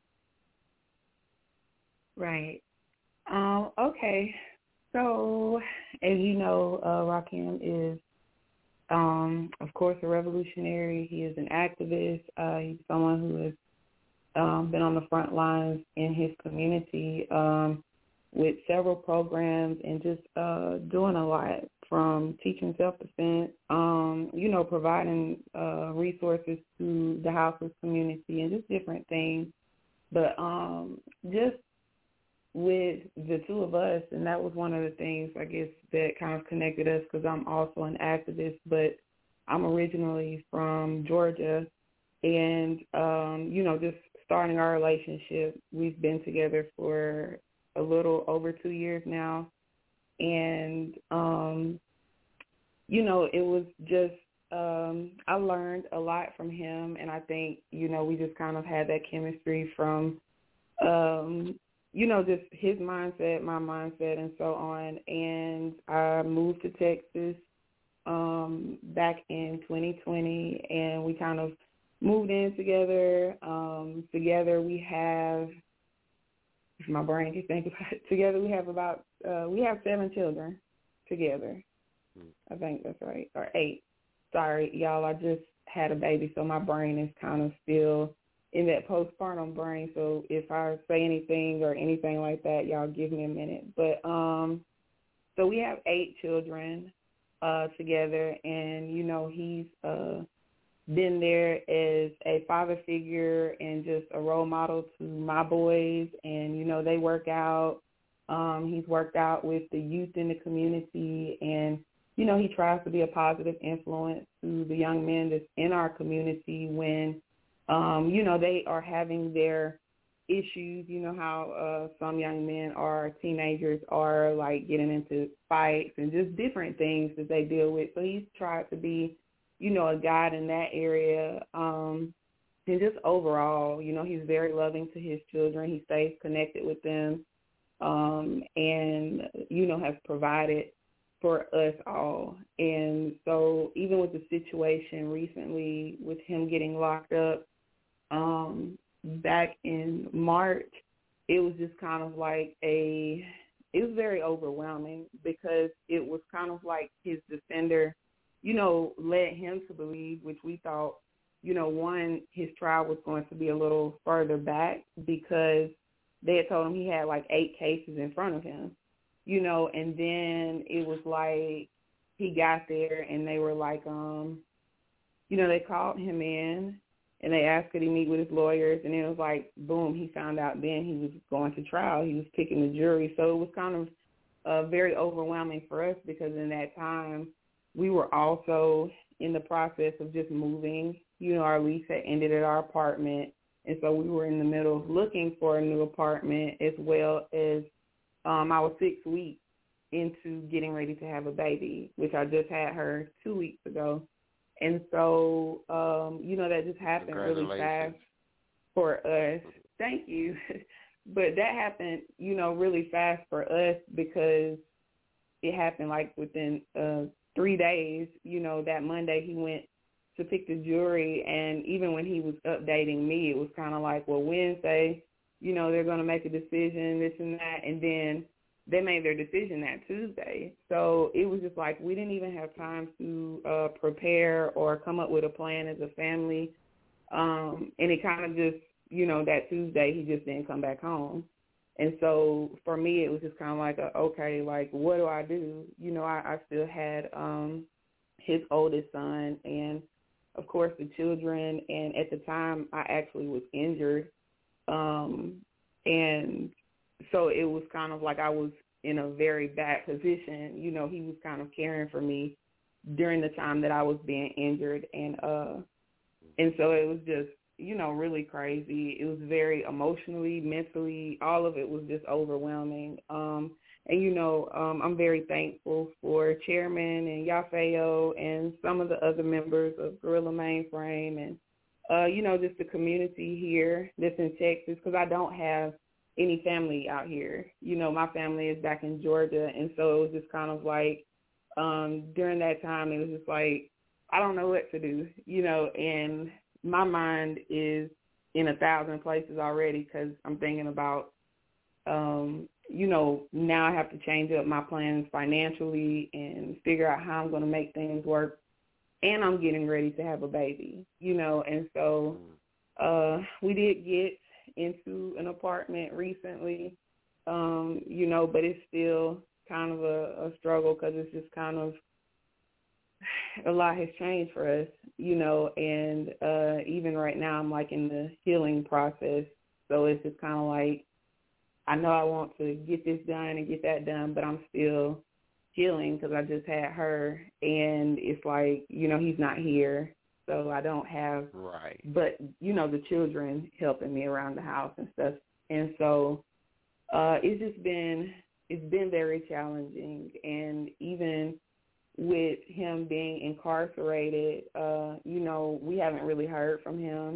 Right. Um, okay. So, as you know, uh, Rakim is, um, of course, a revolutionary. He is an activist. Uh, he's someone who has um, been on the front lines in his community um, with several programs and just uh, doing a lot, from teaching self-defense, um, you know, providing uh, resources to the houseless community and just different things. But um, just with the two of us, and that was one of the things, I guess, that kind of connected us, because I'm also an activist, but I'm originally from Georgia. And, um, you know, just starting our relationship, we've been together for a little over two years now. And, um, you know, it was just, um, I learned a lot from him. And I think, you know, we just kind of had that chemistry from, um, you know, just his mindset, my mindset, and so on. And I moved to Texas um, back in twenty twenty, and we kind of moved in together. Um, together we have, if my brain can think about it, together we have about, uh, we have seven children together. I think that's right, or eight. Sorry, y'all, I just had a baby, so my brain is kind of still in that postpartum brain. So if I say anything or anything like that, y'all give me a minute. But um, so we have eight children uh, together, and, you know, he's uh, been there as a father figure and just a role model to my boys. And, you know, they work out. Um, he's worked out with the youth in the community, and, you know, he tries to be a positive influence to the young men that's in our community when, um, you know, they are having their issues. You know how uh, some young men or teenagers are, like, getting into fights and just different things that they deal with. So he's tried to be, you know, a guide in that area. Um, and just overall, you know, he's very loving to his children. He stays connected with them um, and, you know, has provided for us all. And so even with the situation recently with him getting locked up um, back in March, it was just kind of like a, it was very overwhelming, because it was kind of like his defender, you know, led him to believe, which we thought, you know, one, his trial was going to be a little further back, because they had told him he had like eight cases in front of him. You know, and then it was like he got there and they were like, um, you know, they called him in and they asked could he meet with his lawyers, and it was like, boom, he found out then he was going to trial. He was picking the jury. So it was kind of uh, very overwhelming for us, because in that time we were also in the process of just moving. You know, our lease had ended at our apartment, and so we were in the middle of looking for a new apartment, as well as Um, I was six weeks into getting ready to have a baby, which I just had her two weeks ago. And so, um, you know, that just happened really fast for us. Thank you. But that happened, you know, really fast for us because it happened like within uh, three days. You know, that Monday he went to pick the jewelry, and even when he was updating me, it was kind of like, well, Wednesday, you know, they're going to make a decision, this and that, and then they made their decision that Tuesday. So it was just like we didn't even have time to uh, prepare or come up with a plan as a family, um, and it kind of just, you know, that Tuesday he just didn't come back home. And so for me, it was just kind of like, a, okay, like, what do I do? You know, I, I still had um, his oldest son and, of course, the children. And at the time, I actually was injured. Um, and so it was kind of like I was in a very bad position. You know, he was kind of caring for me during the time that I was being injured. And, uh, and so it was just, you know, really crazy. It was very emotionally, mentally, all of it was just overwhelming. Um, and, you know, um, I'm very thankful for Chairman and Yafeo and some of the other members of Gorilla Mainframe and, uh, you know, just the community here that's in Texas, because I don't have any family out here. You know, my family is back in Georgia, and so it was just kind of like um, during that time, it was just like, I don't know what to do, you know, and my mind is in a thousand places already because I'm thinking about, um, you know, now I have to change up my plans financially and figure out how I'm going to make things work. And I'm getting ready to have a baby, you know, and so uh, we did get into an apartment recently, um, you know, but it's still kind of a, a struggle because it's just kind of, a lot has changed for us, you know, and uh, even right now I'm like in the healing process. So it's just kind of like, I know I want to get this done and get that done, but I'm still healing because I just had her, and it's like, you know, he's not here. So I don't have, right. but, you know, the children helping me around the house and stuff. And so uh, it's just been, it's been very challenging. And even with him being incarcerated, uh, you know, we haven't really heard from him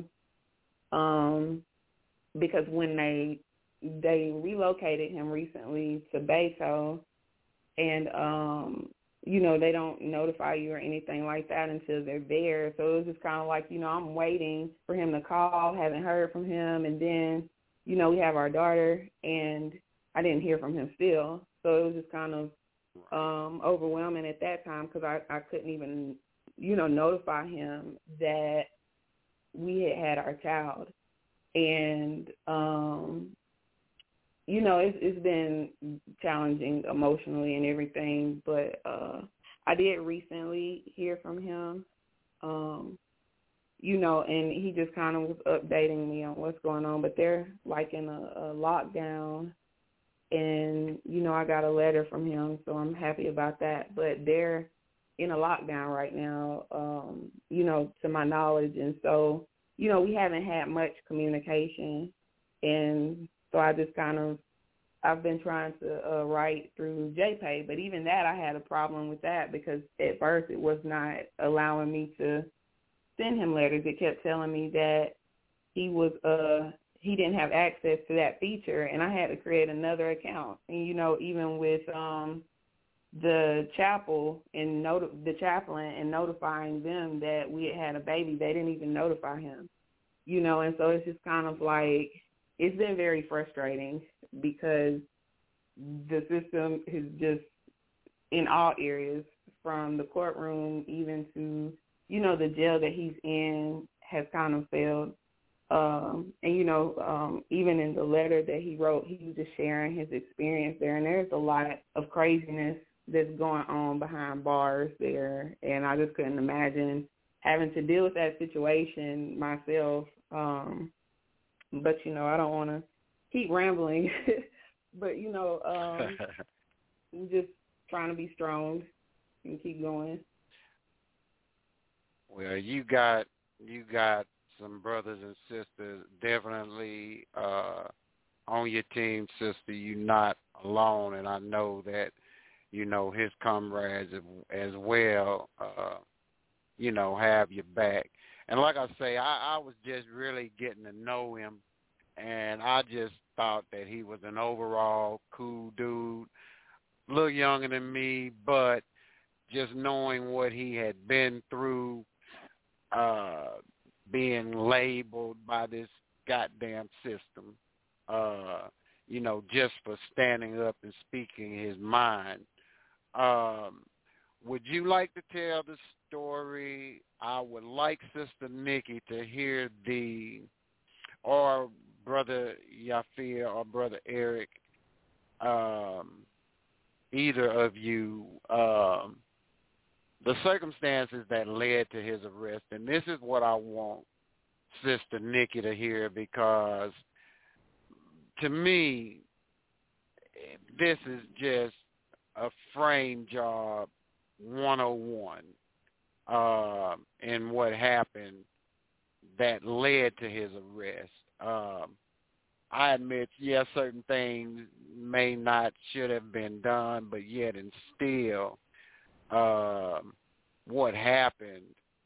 um, because when they they relocated him recently to Beto, and, um, you know, they don't notify you or anything like that until they're there. So it was just kind of like, you know, I'm waiting for him to call, haven't heard from him, and then, you know, we have our daughter, and I didn't hear from him still. So it was just kind of Um, overwhelming at that time because I, I couldn't even, you know, notify him that we had had our child. And, um, you know, it's, it's been challenging emotionally and everything, but uh, I did recently hear from him, um, you know, and he just kind of was updating me on what's going on, but they're like in a, a lockdown. And, you know, I got a letter from him, so I'm happy about that. But they're in a lockdown right now, um, you know, to my knowledge. And so, you know, we haven't had much communication. And so I just kind of, I've been trying to uh, write through J P A Y. But even that, I had a problem with that because at first it was not allowing me to send him letters. It kept telling me that he was uh he didn't have access to that feature, and I had to create another account. And, you know, even with um, the chapel and not- the chaplain and notifying them that we had had a baby, they didn't even notify him, you know, and so it's just kind of like, it's been very frustrating because the system is just in all areas, from the courtroom even to, you know, the jail that he's in has kind of failed. Um, and, you know, um, even in the letter that he wrote, he was just sharing his experience there. And there's a lot of craziness that's going on behind bars there. And I just couldn't imagine having to deal with that situation myself. Um, but, you know, I don't want to keep rambling. but, you know, um, I'm just trying to be strong and keep going. Well, you got you got some brothers and sisters definitely uh, on your team, sister. You're not alone, and I know that you know, his comrades as well, uh, you know, have your back. And like I say, I, I was just really getting to know him, and I just thought that he was an overall cool dude, a little younger than me, but just knowing what he had been through, uh, being labeled by this goddamn system, uh, you know, just for standing up and speaking his mind. Um, would you like to tell the story? I would like Sister Nikki to hear the, or Brother Yafir or Brother Eric, um, either of you, um, the circumstances that led to his arrest. And this is what I want Sister Nikki to hear, because to me, this is just a frame job one oh one uh, in what happened that led to his arrest. Um, I admit, yes, certain things may not, should have been done, but yet and still, um, what happened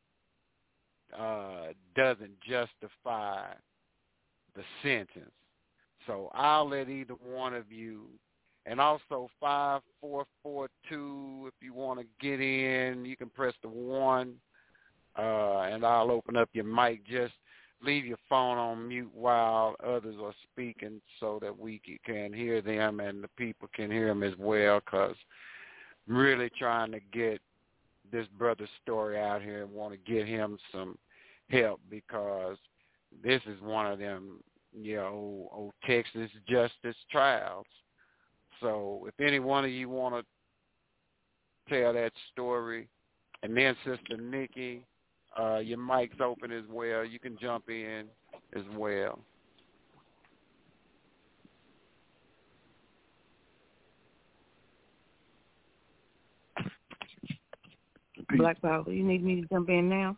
uh, doesn't justify the sentence. So I'll let either one of you, and also five four four two, if you want to get in, you can press the one, uh, and I'll open up your mic. Just leave your phone on mute while others are speaking so that we can hear them and the people can hear them as well, because I'm really trying to get this brother's story out here and want to get him some help, because this is one of them, you know, old Texas justice trials. So if any one of you want to tell that story, and then Sister Nikki, uh, your mic's open as well. You can jump in as well. Black Power, you need me to jump in now?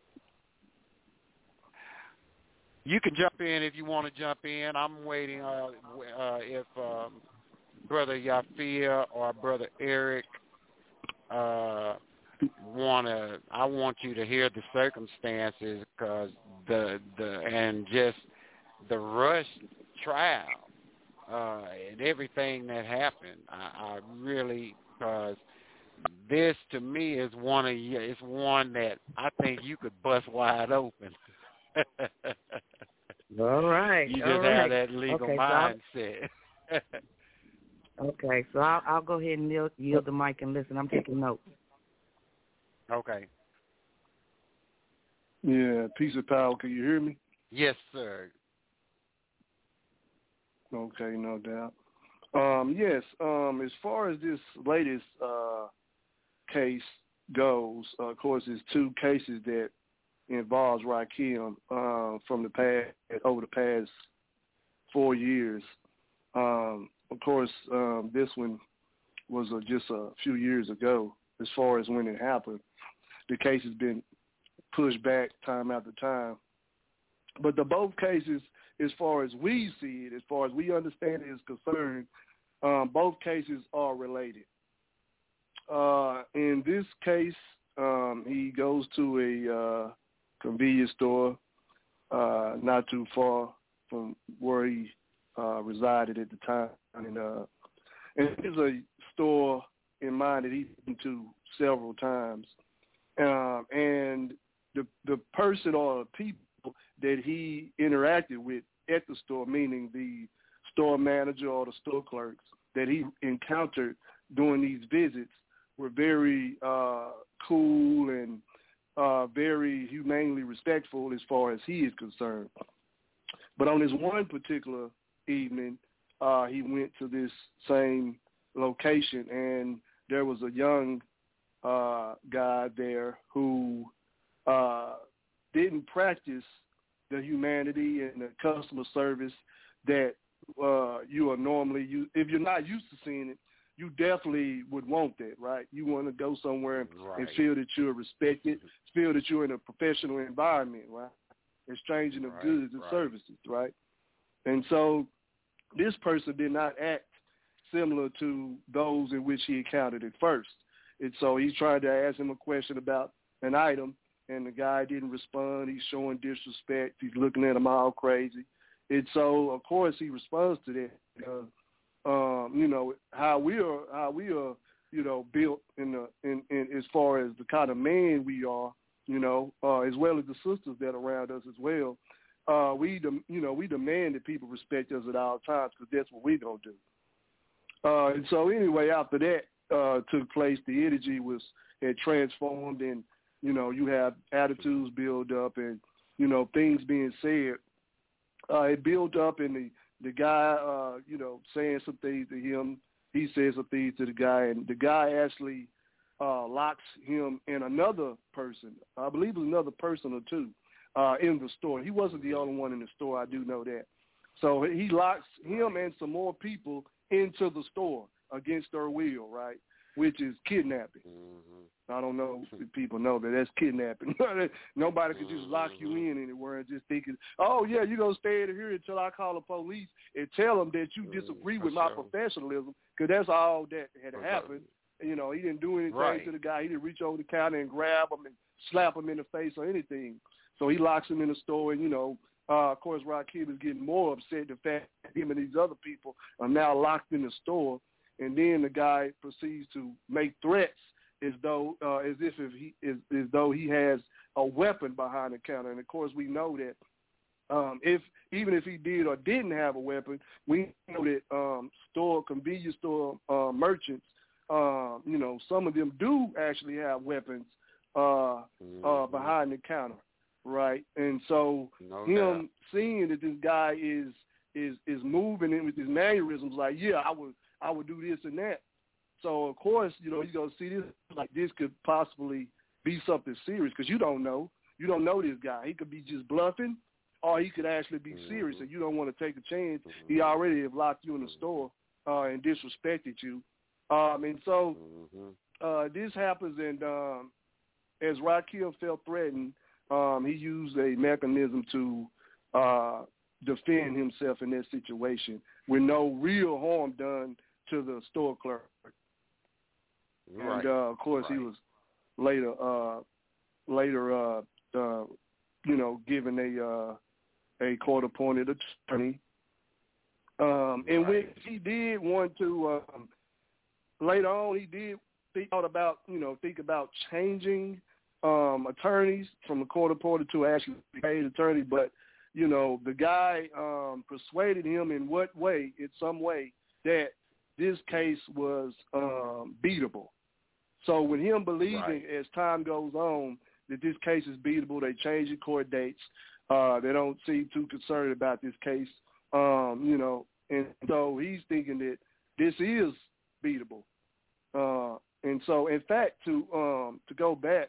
You can jump in if you want to jump in. I'm waiting uh, uh, if um, Brother Yafir or Brother Eric uh, want to. I want you to hear the circumstances, because the the and just the rush trial uh, and everything that happened. I, I really, because this to me is one of you. It's one that I think you could bust wide open. All right. You just all have right. that legal okay, mindset. So okay, so I'll, I'll go ahead and yield, yield the mic and listen. I'm taking notes. Okay. Yeah, peace and power. Can you hear me? Yes, sir. Okay, no doubt. Um, yes, um, as far as this latest uh, case goes, uh, of course, there's two cases that involves Rakim uh, from the past, over the past four years. Um, of course, um, this one was uh, just a few years ago as far as when it happened. The case has been pushed back time after time. But the both cases, as far as we see it, as far as we understand it is concerned, um, both cases are related. Uh, in this case, um, he goes to a uh, convenience store uh, not too far from where he uh, resided at the time. And, uh, and it's a store in mind that he's been to several times. Um, and the the person or people that he interacted with at the store, meaning the store manager or the store clerks that he encountered during these visits, were very uh, cool and uh, very humanely respectful as far as he is concerned. But on this one particular evening, uh, he went to this same location, and there was a young uh, guy there who uh, didn't practice the humanity and the customer service that uh, you are normally, you, if you're not used to seeing it, you definitely would want that, right? You want to go somewhere right. and feel that you're respected, feel that you're in a professional environment, right? Exchanging of right, goods and right. services, right? And so this person did not act similar to those in which he encountered at first. And so he tried to ask him a question about an item, and the guy didn't respond. He's showing disrespect. He's looking at him all crazy. And so, of course, he responds to that because, um, you know, how we are, how we are, you know, built in the in, in as far as the kind of man we are, you know, uh, as well as the sisters that are around us as well. Uh, we, de- you know, we demand that people respect us at all times because that's what we're gonna do. Uh, and so, anyway, after that uh, took place, the energy was had transformed, and you know, you have attitudes build up, and you know, things being said. Uh, it built up, and the the guy, uh, you know, saying some things to him. He says some things to the guy, and the guy actually uh, locks him and another person. I believe it was another person or two uh, in the store. He wasn't the only one in the store. I do know that. So he locks him and some more people into the store against their will, right, which is kidnapping. Mm-hmm. I don't know if people know that that's kidnapping. Nobody could just lock you in anywhere and just thinking, oh, yeah, you're going to stay in here until I call the police and tell them that you disagree with my professionalism, because that's all that had happened. You know, he didn't do anything right to the guy. He didn't reach over the counter and grab him and slap him in the face or anything. So he locks him in the store, and, you know, uh, of course, Rakim is getting more upset the fact that him and these other people are now locked in the store. And then the guy proceeds to make threats as though, uh, as if, if he is, as though he has a weapon behind the counter. And of course, we know that um, if even if he did or didn't have a weapon, we know that um, store convenience store uh, merchants, uh, you know, some of them do actually have weapons uh, mm-hmm. uh, behind the counter, right? And so no him doubt. Seeing that this guy is is is moving in with his mannerisms, like, yeah, I would. I would do this and that. So, of course, you know, you're going to see this, like this could possibly be something serious because you don't know. You don't know this guy. He could be just bluffing or he could actually be mm-hmm. serious, and you don't want to take a chance. Mm-hmm. He already have locked you in the store uh, and disrespected you. Um, and so mm-hmm. uh, this happens, and um, as Rakim felt threatened, um, he used a mechanism to uh, defend himself in that situation with no real harm done to the store clerk. Right. And, uh, of course, right. he was later, uh, later, uh, uh, you know, given a uh, a court-appointed attorney. Um, in right. which he did want to, um, later on, he did think about, you know, think about changing um, attorneys from a court-appointed to actually paid attorney, but you know, the guy um, persuaded him in what way, in some way, that this case was um, beatable. So with him believing right. as time goes on that this case is beatable, they change the court dates. Uh, they don't seem too concerned about this case, um, you know, and so he's thinking that this is beatable. Uh, and so, in fact, to um, to go back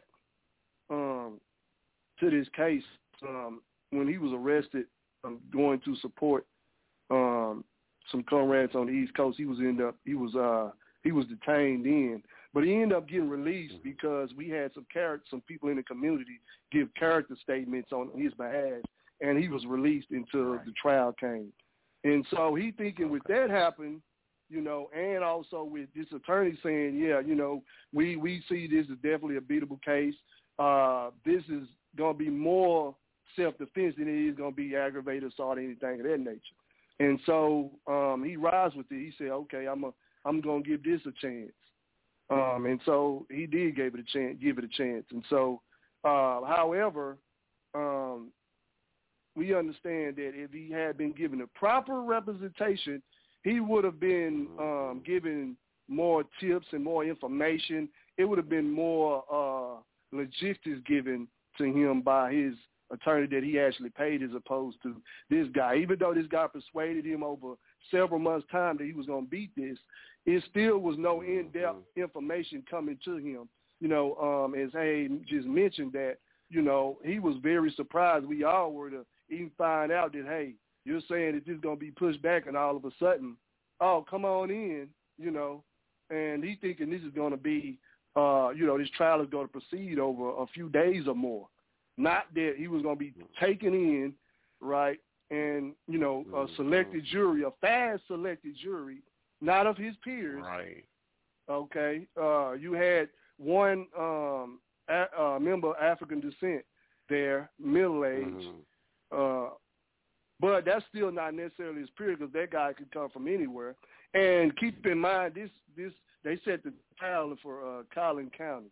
um, to this case, um, when he was arrested, um, going to support um, some comrades on the East Coast, he was end up he was uh, he was detained in, but he ended up getting released because we had some character, some people in the community give character statements on his behalf, and he was released until right. the trial came. And so he thinking with that happen, you know, and also with this attorney saying, yeah, you know, we we see this is definitely a beatable case. Uh, this is going to be more self-defense than it is going to be aggravated assault or anything of that nature. And so um, he rides with it. He said, okay, I'm a, I'm going to give this a chance. Um, and so he did give it a chance, give it a chance. And so, uh, however, um, we understand that if he had been given a proper representation, he would have been um, given more tips and more information. It would have been more uh, logistics given to him by his attorney that he actually paid as opposed to this guy. Even though this guy persuaded him over several months' time that he was going to beat this, it still was no in-depth information coming to him. You know, um, as Hay just mentioned that, you know, he was very surprised. We all were to even find out that, hey, you're saying that this is going to be pushed back and all of a sudden, oh, come on in, you know, and he thinking this is going to be, uh, you know, this trial is going to proceed over a few days or more. Not that he was going to be taken in, right, and, you know, a selected jury, a fast selected jury, not of his peers. Right. Okay. Uh, you had one um, a, uh, member of African descent there, middle-aged. Mm-hmm. Uh, but that's still not necessarily his peer because that guy could come from anywhere. And keep in mind, this this they set the trial for uh, Collin County.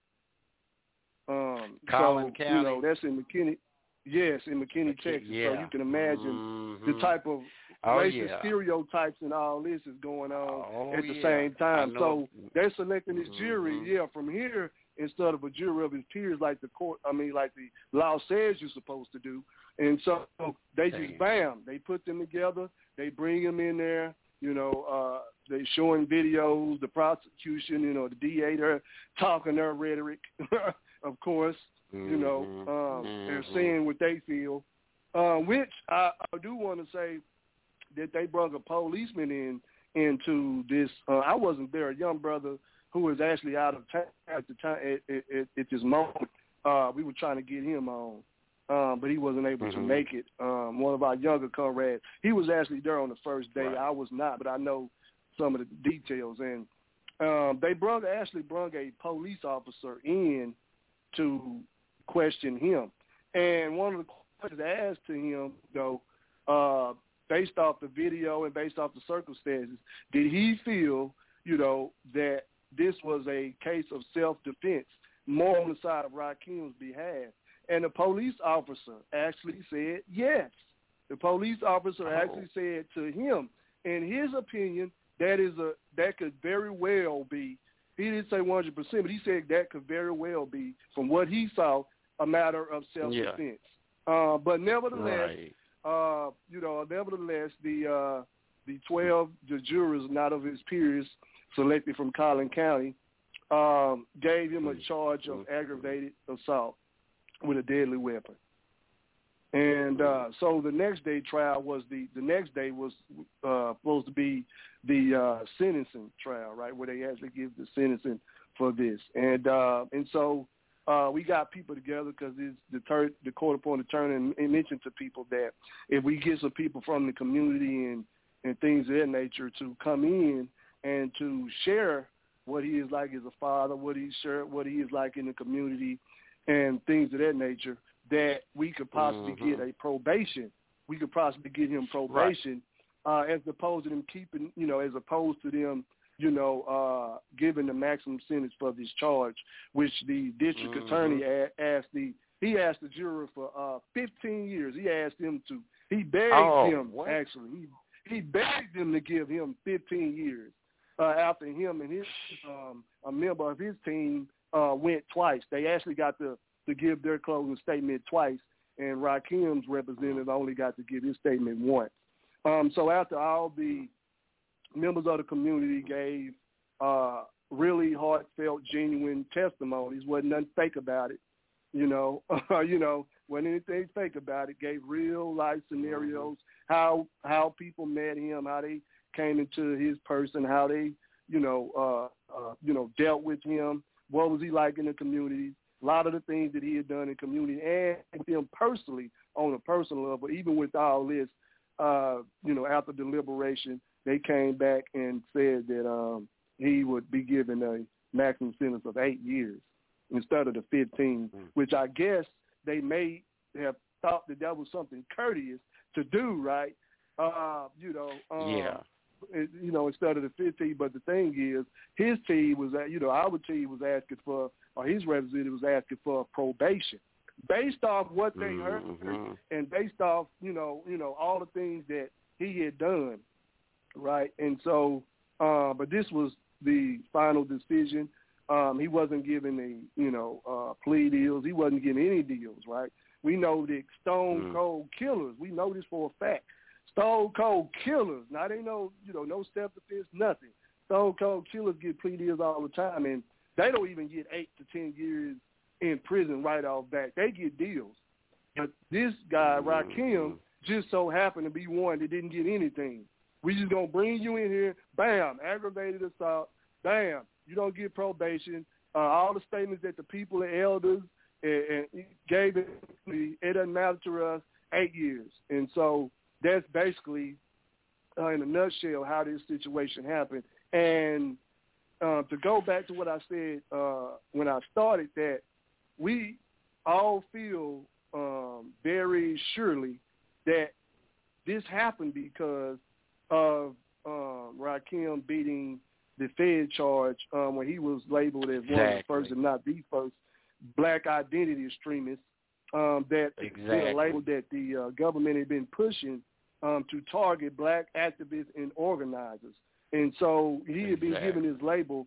Um, Collin so, County? You know, that's in McKinney. Yes, in McKinney, McKinney, Texas. yeah. So you can imagine mm-hmm. the type of oh, racist yeah. stereotypes and all this is going on oh, at the yeah. same time. So they're selecting this mm-hmm. jury, yeah, from here instead of a jury of his peers like the court, I mean, like the law says you're supposed to do. And so they just, Damn. bam, they put them together. They bring them in there, you know, uh, they showing videos, the prosecution, you know, the D A, they're talking their rhetoric, of course. Mm-hmm. You know, um, mm-hmm. they're saying what they feel, uh, which I, I do want to say that they brought a policeman in into this. Uh, I wasn't there. A young brother who was actually out of town at the time at, at, at this moment. Uh, we were trying to get him on, um, but he wasn't able mm-hmm. to make it. Um, one of our younger comrades. He was actually there on the first day. Right. I was not, but I know some of the details. And um, they brought actually brought a police officer in to question him. And one of the questions asked to him, though, uh, based off the video and based off the circumstances, did he feel, you know, that this was a case of self-defense, more on the side of Rakim's behalf? And the police officer actually said yes. The police officer oh. actually said to him, in his opinion, that is a that could very well be, he didn't say one hundred percent, but he said that could very well be, from what he saw, a matter of self-defense. Yeah. Uh, but nevertheless, right. uh, you know, nevertheless, the uh, the twelve the jurors, not of his peers, selected from Collin County, um, gave him a charge of aggravated assault with a deadly weapon. And uh, so the next day trial was the the next day was uh, supposed to be the uh, sentencing trial, right, where they actually give the sentencing for this. And uh, and so uh, we got people together because the ter- the court-appointed attorney and, and mentioned to people that if we get some people from the community and, and things of that nature to come in and to share what he is like as a father, what he shared, what he is like in the community, and things of that nature, that we could possibly mm-hmm. get a probation. We could possibly get him probation, right. uh, as opposed to them keeping, you know, as opposed to them, you know, uh, giving the maximum sentence for this charge, which the district mm-hmm. attorney a- asked the, he asked the juror for uh, fifteen years. He asked him to, he begged oh, him, what? actually, he, he begged him to give him fifteen years uh, after him and his, um, a member of his team uh, went twice. They actually got to, to give their closing statement twice, and Rakim's representative only got to give his statement once. Um, so after all the members of the community gave uh, really heartfelt, genuine testimonies, wasn't nothing fake about it, you know, you know, wasn't anything fake about it, gave real life scenarios, how how people met him, how they came into his person, how they, you know, uh, uh, you know, dealt with him, what was he like in the community, a lot of the things that he had done in community and with him personally on a personal level. Even with all this, uh, you know, after deliberation, they came back and said that um, he would be given a maximum sentence of eight years instead of the fifteen, mm-hmm. which I guess they may have thought that that was something courteous to do, right? Uh, you know, um, yeah. You know, instead of the fifteen. But the thing is, his team was, you know, our team was asking for, or his representative was asking for probation, based off what they mm-hmm. heard and based off, you know, you know, all the things that he had done, right? And so, uh, but this was the final decision. Um, he wasn't given a, you know, uh, plea deals. He wasn't getting any deals, right? We know that stone mm. cold killers. We know this for a fact. Stone cold killers. Now they know, you know, no self-defense, nothing. Stone cold killers get plea deals all the time, and they don't even get eight to ten years in prison right off back. They get deals. But this guy, Rakim, just so happened to be one that didn't get anything. We just going to bring you in here, bam, aggravated assault, bam, you don't get probation. Uh, all the statements that the people, the elders, and, and gave it, it doesn't matter to us, eight years. And so that's basically, uh, in a nutshell, how this situation happened. And uh, to go back to what I said uh, when I started, that we all feel um, very surely that this happened because of um, Rakim beating the Fed charge um, when he was labeled as exactly. one of the first, if not the first, black identity extremists um, that exactly. the label that the uh, government had been pushing um, to target black activists and organizers. And so he had been exactly. given his label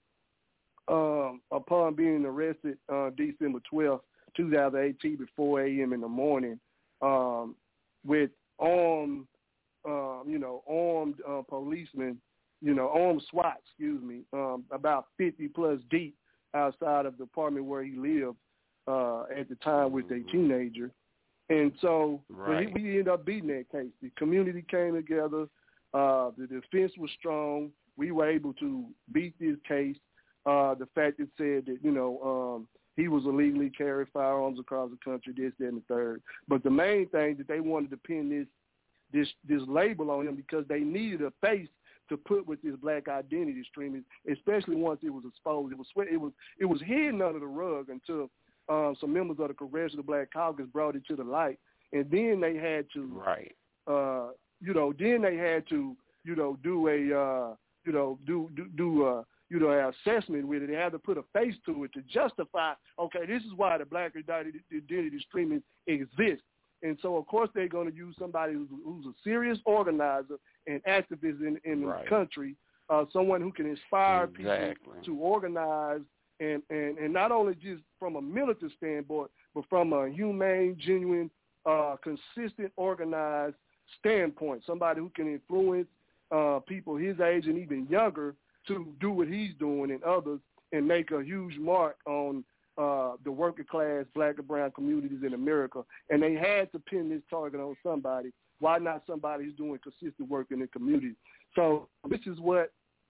um, upon being arrested uh, December twelfth, twenty eighteen, at four a.m. in the morning um, with armed, uh, you know, armed uh, policemen, you know, armed SWAT, excuse me, um, about fifty plus deep outside of the apartment where he lived uh, at the time with a teenager. And so right. but he, we ended up beating that case. The community came together. Uh, the defense was strong. We were able to beat this case. Uh, the fact it said that, you know, um, he was illegally carrying firearms across the country, this, that, and the third. But the main thing that they wanted to pin this this this label on him because they needed a face to put with this black identity streaming, especially once it was exposed. It was it was it was hidden under the rug until um, some members of the Congressional Black Caucus brought it to the light, and then they had to right. Uh, you know, then they had to, you know, do a, uh, you know, do do, do uh, you know, an assessment with it. They had to put a face to it to justify, okay, this is why the black identity, identity streaming exists. And so, of course, they're going to use somebody who's, who's a serious organizer and activist in, in right. the country, uh, someone who can inspire exactly. people to organize, and, and, and not only just from a militant standpoint, but from a humane, genuine, uh, consistent, organized standpoint, somebody who can influence uh, people his age and even younger to do what he's doing and others and make a huge mark on uh, the working class black and brown communities in America. And they had to pin this target on somebody. Why not somebody who's doing consistent work in the community? So this is what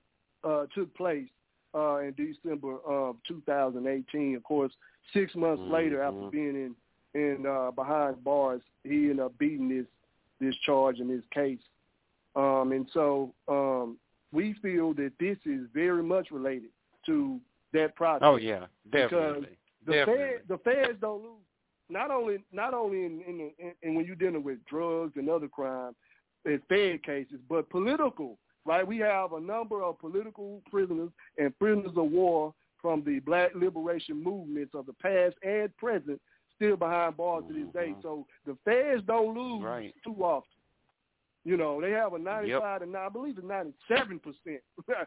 uh, took place uh, in December of two thousand eighteen. Of course, six months mm-hmm. later, after being in, in uh, behind bars, he ended up beating this this charge in this case. Um, and so um, we feel that this is very much related to that process. Oh, yeah, definitely. Because the, definitely. Fed, the feds don't lose. Not only not only in, in, in, in when you're dealing with drugs and other crime, in Fed cases, but political, right? We have a number of political prisoners and prisoners of war from the black liberation movements of the past and present still behind bars mm-hmm. to this day. So the feds don't lose right. too often. You know, they have a ninety-five yep. to nine, I believe it's ninety-seven percent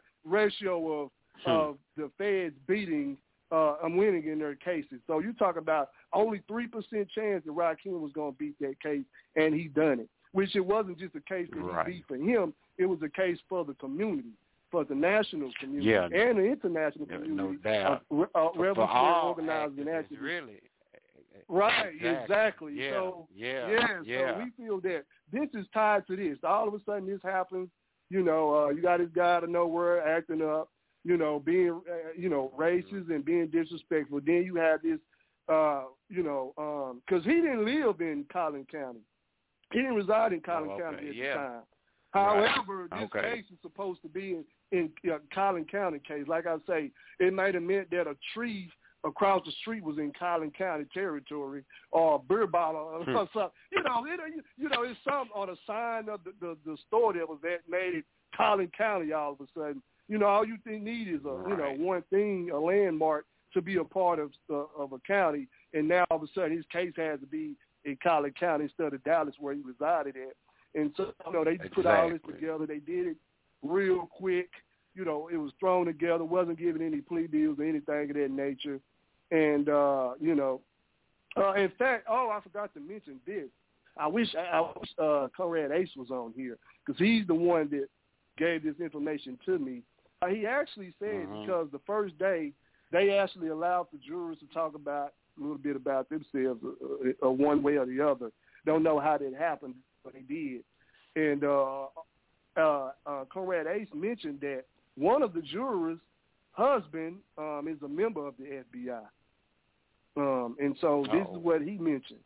ratio of hmm. of the feds beating uh, and winning in their cases. So you talk about only three percent chance that Rakim was going to beat that case, and he done it. Which it wasn't just a case that right. he beat for him; it was a case for the community, for the national community, yeah. and the international no, community. No doubt. Uh, uh, revolutionary organizers and activists, activists. Really. Right, exactly. exactly. Yeah. So, yeah, yeah, yeah. so we feel that this is tied to this. All of a sudden this happens, you know, uh, you got this guy out of nowhere acting up, you know, being, uh, you know, racist and being disrespectful. Then you have this, uh, you know, because um, he didn't live in Collin County. He didn't reside in Collin oh, okay. County at yeah. the time. However, right. this okay. case is supposed to be in, in uh, Collin County case. Like I say, it might have meant that a tree across the street was in Collin County territory, or a beer bottle or hmm. something. You know, it, you know, it's something on the sign of the, the, the store that was at made it Collin County all of a sudden. You know, all you think need is a right. you know one thing, a landmark to be a part of uh, of a county, and now all of a sudden his case has to be in Collin County instead of Dallas where he resided at. And so, you know, they exactly. put all this together. They did it real quick. You know, it was thrown together, wasn't given any plea deals or anything of that nature. And, uh, you know, uh, in fact, oh, I forgot to mention this. I wish, I wish uh, Conrad Ace was on here because he's the one that gave this information to me. Uh, he actually said uh-huh. because the first day they actually allowed the jurors to talk about a little bit about themselves uh, uh, one way or the other. Don't know how that happened, but they did. And uh, uh, uh, Conrad Ace mentioned that one of the jurors' husband um, is a member of the F B I. Um, and so this Uh-oh. is what he mentioned.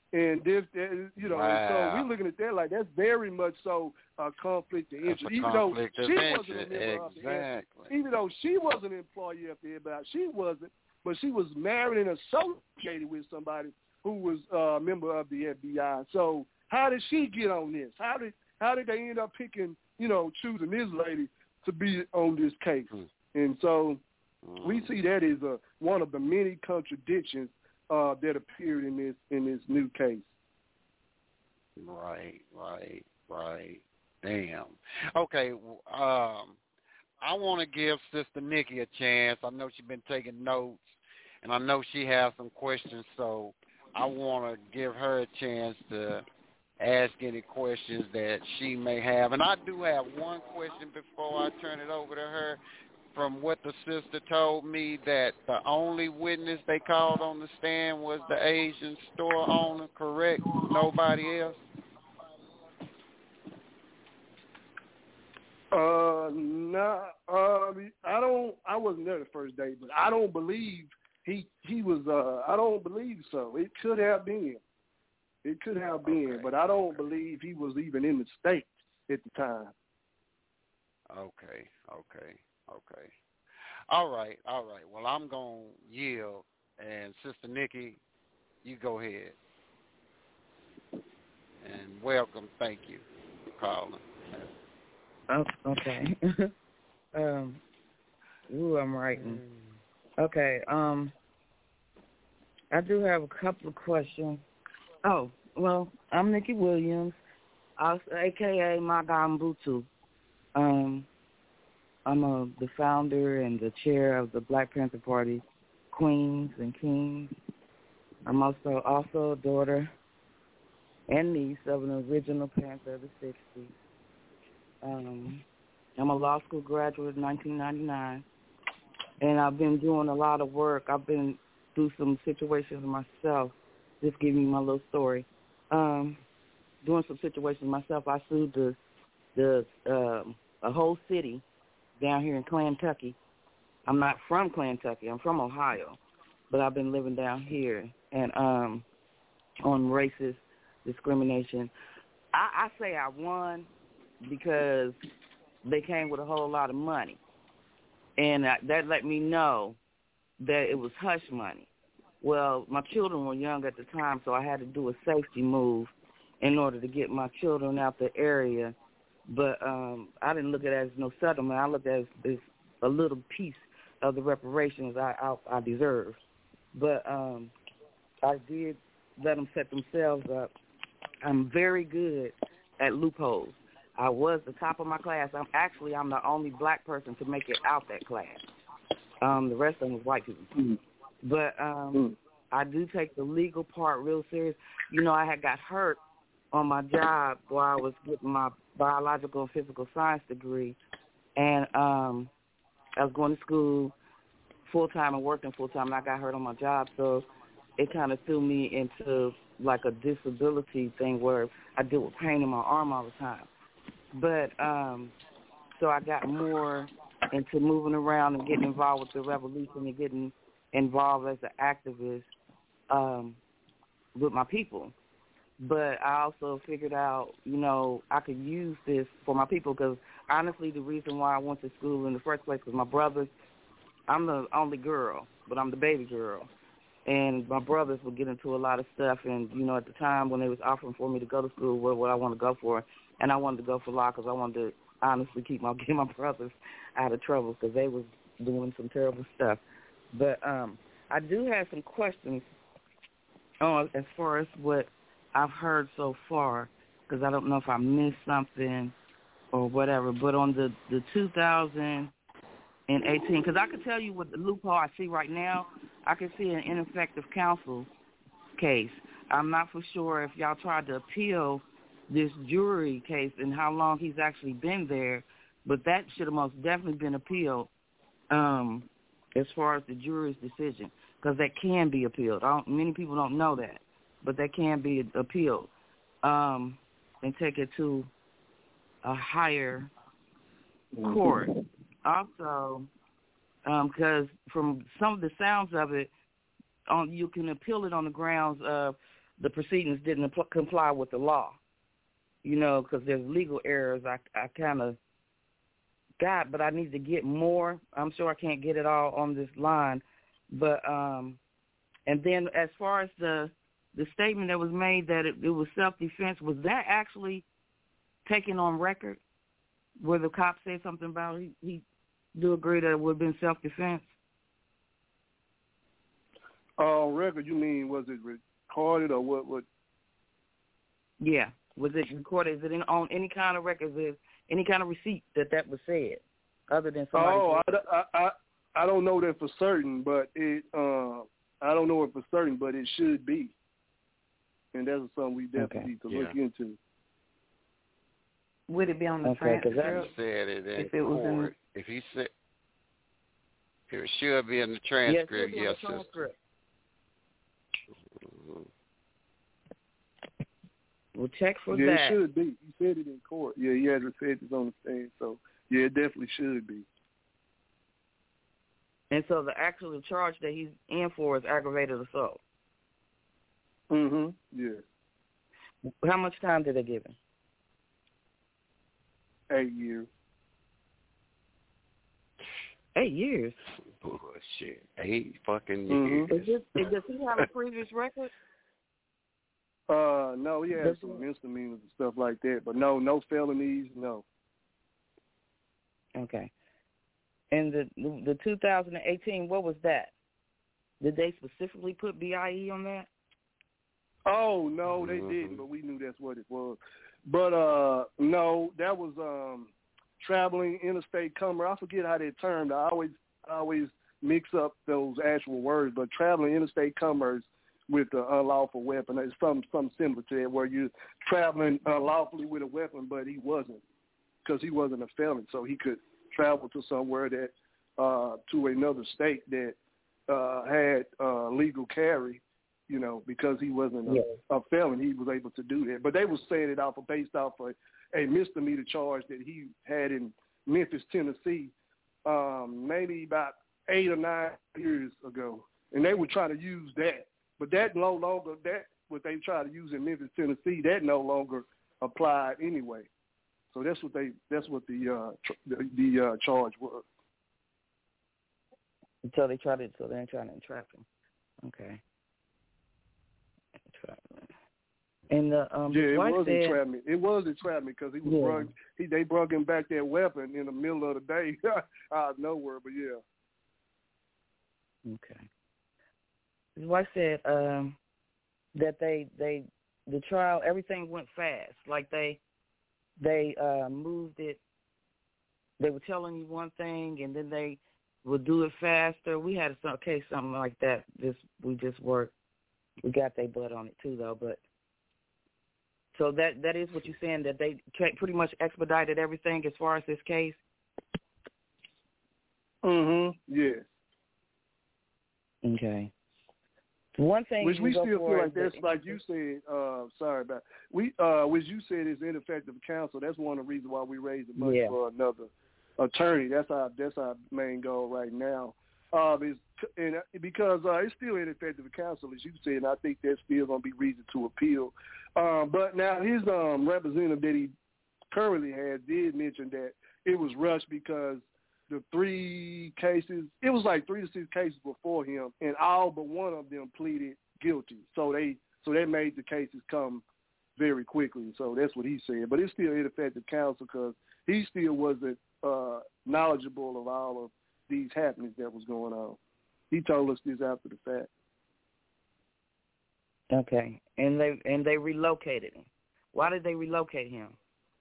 And this, you know, wow. and so we're looking at that like that's very much so a conflict of interest. That's a even conflict though of she interest. wasn't a member exactly. of the F B I, even though she wasn't an employee of the F B I, she wasn't, but she was married and associated with somebody who was a member of the F B I. So how did she get on this? How did how did they end up picking, you know, choosing this lady to be on this case? Hmm. And so hmm. we see that as a, one of the many contradictions uh, that appeared in this in this new case. Right, right, right. Damn. Okay, um, I want to give Sister Nikki a chance. I know she's been taking notes, and I know she has some questions, so I want to give her a chance to ask any questions that she may have. And I do have one question before I turn it over to her. From what the sister told me, that the only witness they called on the stand was the Asian store owner, correct? Nobody else? Uh, no, uh, I don't. I wasn't there the first day, but I don't believe he he was. Uh, I don't believe so. It could have been. It could have been, okay. But I don't believe he was even in the state at the time. Okay, okay, okay. All right, all right. Well, I'm gonna yield, and Sister Nikki, you go ahead. And welcome. Thank you for calling. Oh, okay. um, ooh, I'm writing. Okay. Um, I do have a couple of questions. Oh, well, I'm Nikki Williams, also, a k a Magambutu. Um, I'm a, the founder and the chair of the Black Panther Party, Queens and Kings. I'm also also a daughter and niece of an original Panther of the sixties. Um, I'm a law school graduate in nineteen ninety-nine, and I've been doing a lot of work. I've been through some situations myself. Just giving you my little story. Um, doing some situations myself. I sued the the um, a whole city down here in Clantucky. I'm not from Clantucky. I'm from Ohio, but I've been living down here and um, on racist discrimination. I, I say I won because they came with a whole lot of money, and I, that let me know that it was hush money. Well, my children were young at the time, so I had to do a safety move in order to get my children out the area. But um, I didn't look at it as no settlement. I looked at it as, as a little piece of the reparations I, I, I deserved. But um, I did let them set themselves up. I'm very good at loopholes. I was the top of my class. I'm actually I'm the only black person to make it out that class. Um, the rest of them was white people. Mm-hmm. But um, mm-hmm. I do take the legal part real serious. You know, I had got hurt on my job while I was getting my biological and physical science degree, and um, I was going to school full-time and working full-time, and I got hurt on my job, so it kind of threw me into like a disability thing where I deal with pain in my arm all the time. But um, so I got more into moving around and getting involved with the revolution and getting involved as an activist um, with my people. But I also figured out, you know, I could use this for my people because, honestly, the reason why I went to school in the first place was my brothers. I'm the only girl, but I'm the baby girl. And my brothers would get into a lot of stuff. And, you know, at the time when they was offering for me to go to school, what, what I wanted to go for. And I wanted to go for law because I wanted to honestly keep my, get my brothers out of trouble because they was doing some terrible stuff. But um, I do have some questions on as far as what I've heard so far, because I don't know if I missed something or whatever, but on the, the two thousand eighteen, because I can tell you what the loophole I see right now, I can see an ineffective counsel case. I'm not for sure if y'all tried to appeal this jury case and how long he's actually been there, but that should have most definitely been appealed um, as far as the jury's decision, because that can be appealed. I don't, many people don't know that. But that can be appealed um, and take it to a higher court. Also, because um, from some of the sounds of it, on, you can appeal it on the grounds of the proceedings didn't comply with the law, you know, because there's legal errors I, I kind of got, but I need to get more. I'm sure I can't get it all on this line. But, um, and then as far as the the statement that was made that it, it was self-defense, was that actually taken on record where the cop said something about it? He, he do agree that it would have been self-defense? On uh, record, you mean was it recorded or what? What? Yeah, was it recorded? Is it in, on any kind of record? Is there any kind of receipt that that was said, other than somebody? Oh, I, I, I, I don't know that for certain, but it. Uh, I don't know it for certain, but it should be, and that's something we definitely okay. need to yeah. look into. Would it be on the okay, transcript? If he said it in if it was court, in... if he said, it should be in the transcript. Yes, yes, the transcript. Mm-hmm. We'll check for yeah, that. Yeah, it should be. He said it in court. Yeah, he had said this on the stand, so yeah, it definitely should be. And so the actual charge that he's in for is aggravated assault. Mm-hmm. Yeah. How much time did they give him? Eight years. Eight years? Bullshit. Eight fucking mm-hmm. years. Is this, is, does he have a previous record? Uh, no, he has does some he? misdemeanors and stuff like that, but no, no felonies, no. Okay. And the the two thousand eighteen, what was that? Did they specifically put B I E on that? Oh, no, they mm-hmm. didn't, but we knew that's what it was. But, uh, no, that was um, traveling interstate commerce. I forget how they're termed. I always I always mix up those actual words, but traveling interstate commerce with an unlawful weapon. It's something, something similar to that, where you're traveling unlawfully with a weapon, but he wasn't, because he wasn't a felon, so he could travel to somewhere that, uh, to another state that uh, had uh, legal carry, you know, because he wasn't a, yeah. a felon, he was able to do that. But they were saying it off of, based off of a misdemeanor charge that he had in Memphis, Tennessee, um, maybe about eight or nine years ago. And they were trying to use that. But that no longer, that what they tried to use in Memphis, Tennessee, that no longer applied anyway. So that's what they, that's what the uh, tr- the, the uh, charge was. So they tried to, so they're trying to entrap him. Okay. And the um, yeah, his it wife was said, entrapment. It was entrapment because he was yeah. brung, he they brought him back that weapon in the middle of the day out of nowhere. But yeah. Okay. His wife said um, that they they the trial, everything went fast. Like they they uh, moved it. They were telling you one thing, and then they would do it faster. We had a case something like that. Just we just worked. We got their butt on it too, though. But so that that is what you're saying, that they pretty much expedited everything as far as this case. Mhm. Yes. Okay. One thing which we still feel like that's that, like you said. Uh, sorry about we. Uh, which you said is ineffective counsel. That's one of the reasons why we raised the money yeah. for another attorney. That's our that's our main goal right now. Uh, is and because uh, it's still ineffective counsel, as you said, and I think that's still going to be reason to appeal. Um, but now his um, representative that he currently has did mention that it was rushed because the three cases, it was like three to six cases before him, and all but one of them pleaded guilty. So they so that made the cases come very quickly. So that's what he said. But it's still ineffective counsel because he still wasn't uh, knowledgeable of all of these happenings that was going on. He told us this after the fact. Okay, and they and they relocated him. Why did they relocate him?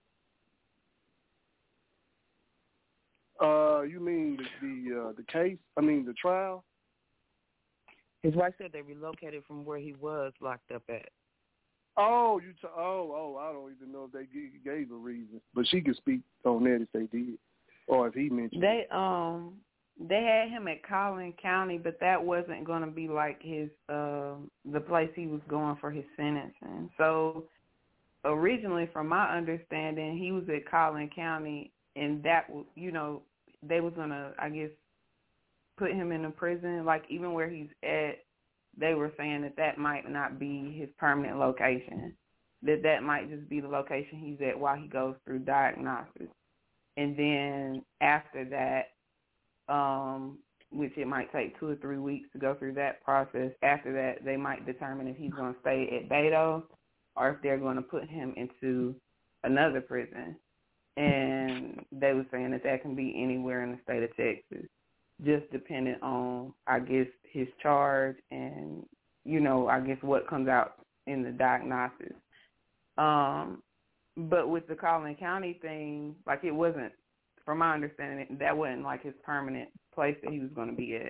Uh, you mean the the, uh, the case? I mean the trial? His wife said they relocated from where he was locked up at. Oh, you t- oh oh I don't even know if they g- gave a reason, but she could speak on that if they did, or if he mentioned. They it. um they had him at Collin County, but that wasn't going to be like his uh, the place he was going for his sentencing. So originally, from my understanding, he was at Collin County. And that, you know, they was going to, I guess, put him in a prison, like even where he's at, they were saying that that might not be his permanent location, that that might just be the location he's at while he goes through diagnosis. And then after that, um, which it might take two or three weeks to go through that process, after that they might determine if he's going to stay at Beto or if they're going to put him into another prison. And they were saying that that can be anywhere in the state of Texas, just depending on, I guess, his charge and, you know, I guess what comes out in the diagnosis. Um, but with the Collin County thing, like it wasn't, from my understanding, that wasn't like his permanent place that he was going to be at.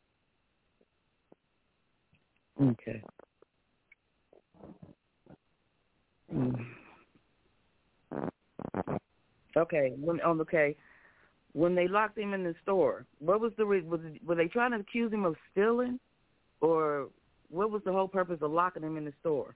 Okay. Mm. Okay. When, okay. When they locked him in the store, what was the re- was it, were they trying to accuse him of stealing, or what was the whole purpose of locking him in the store?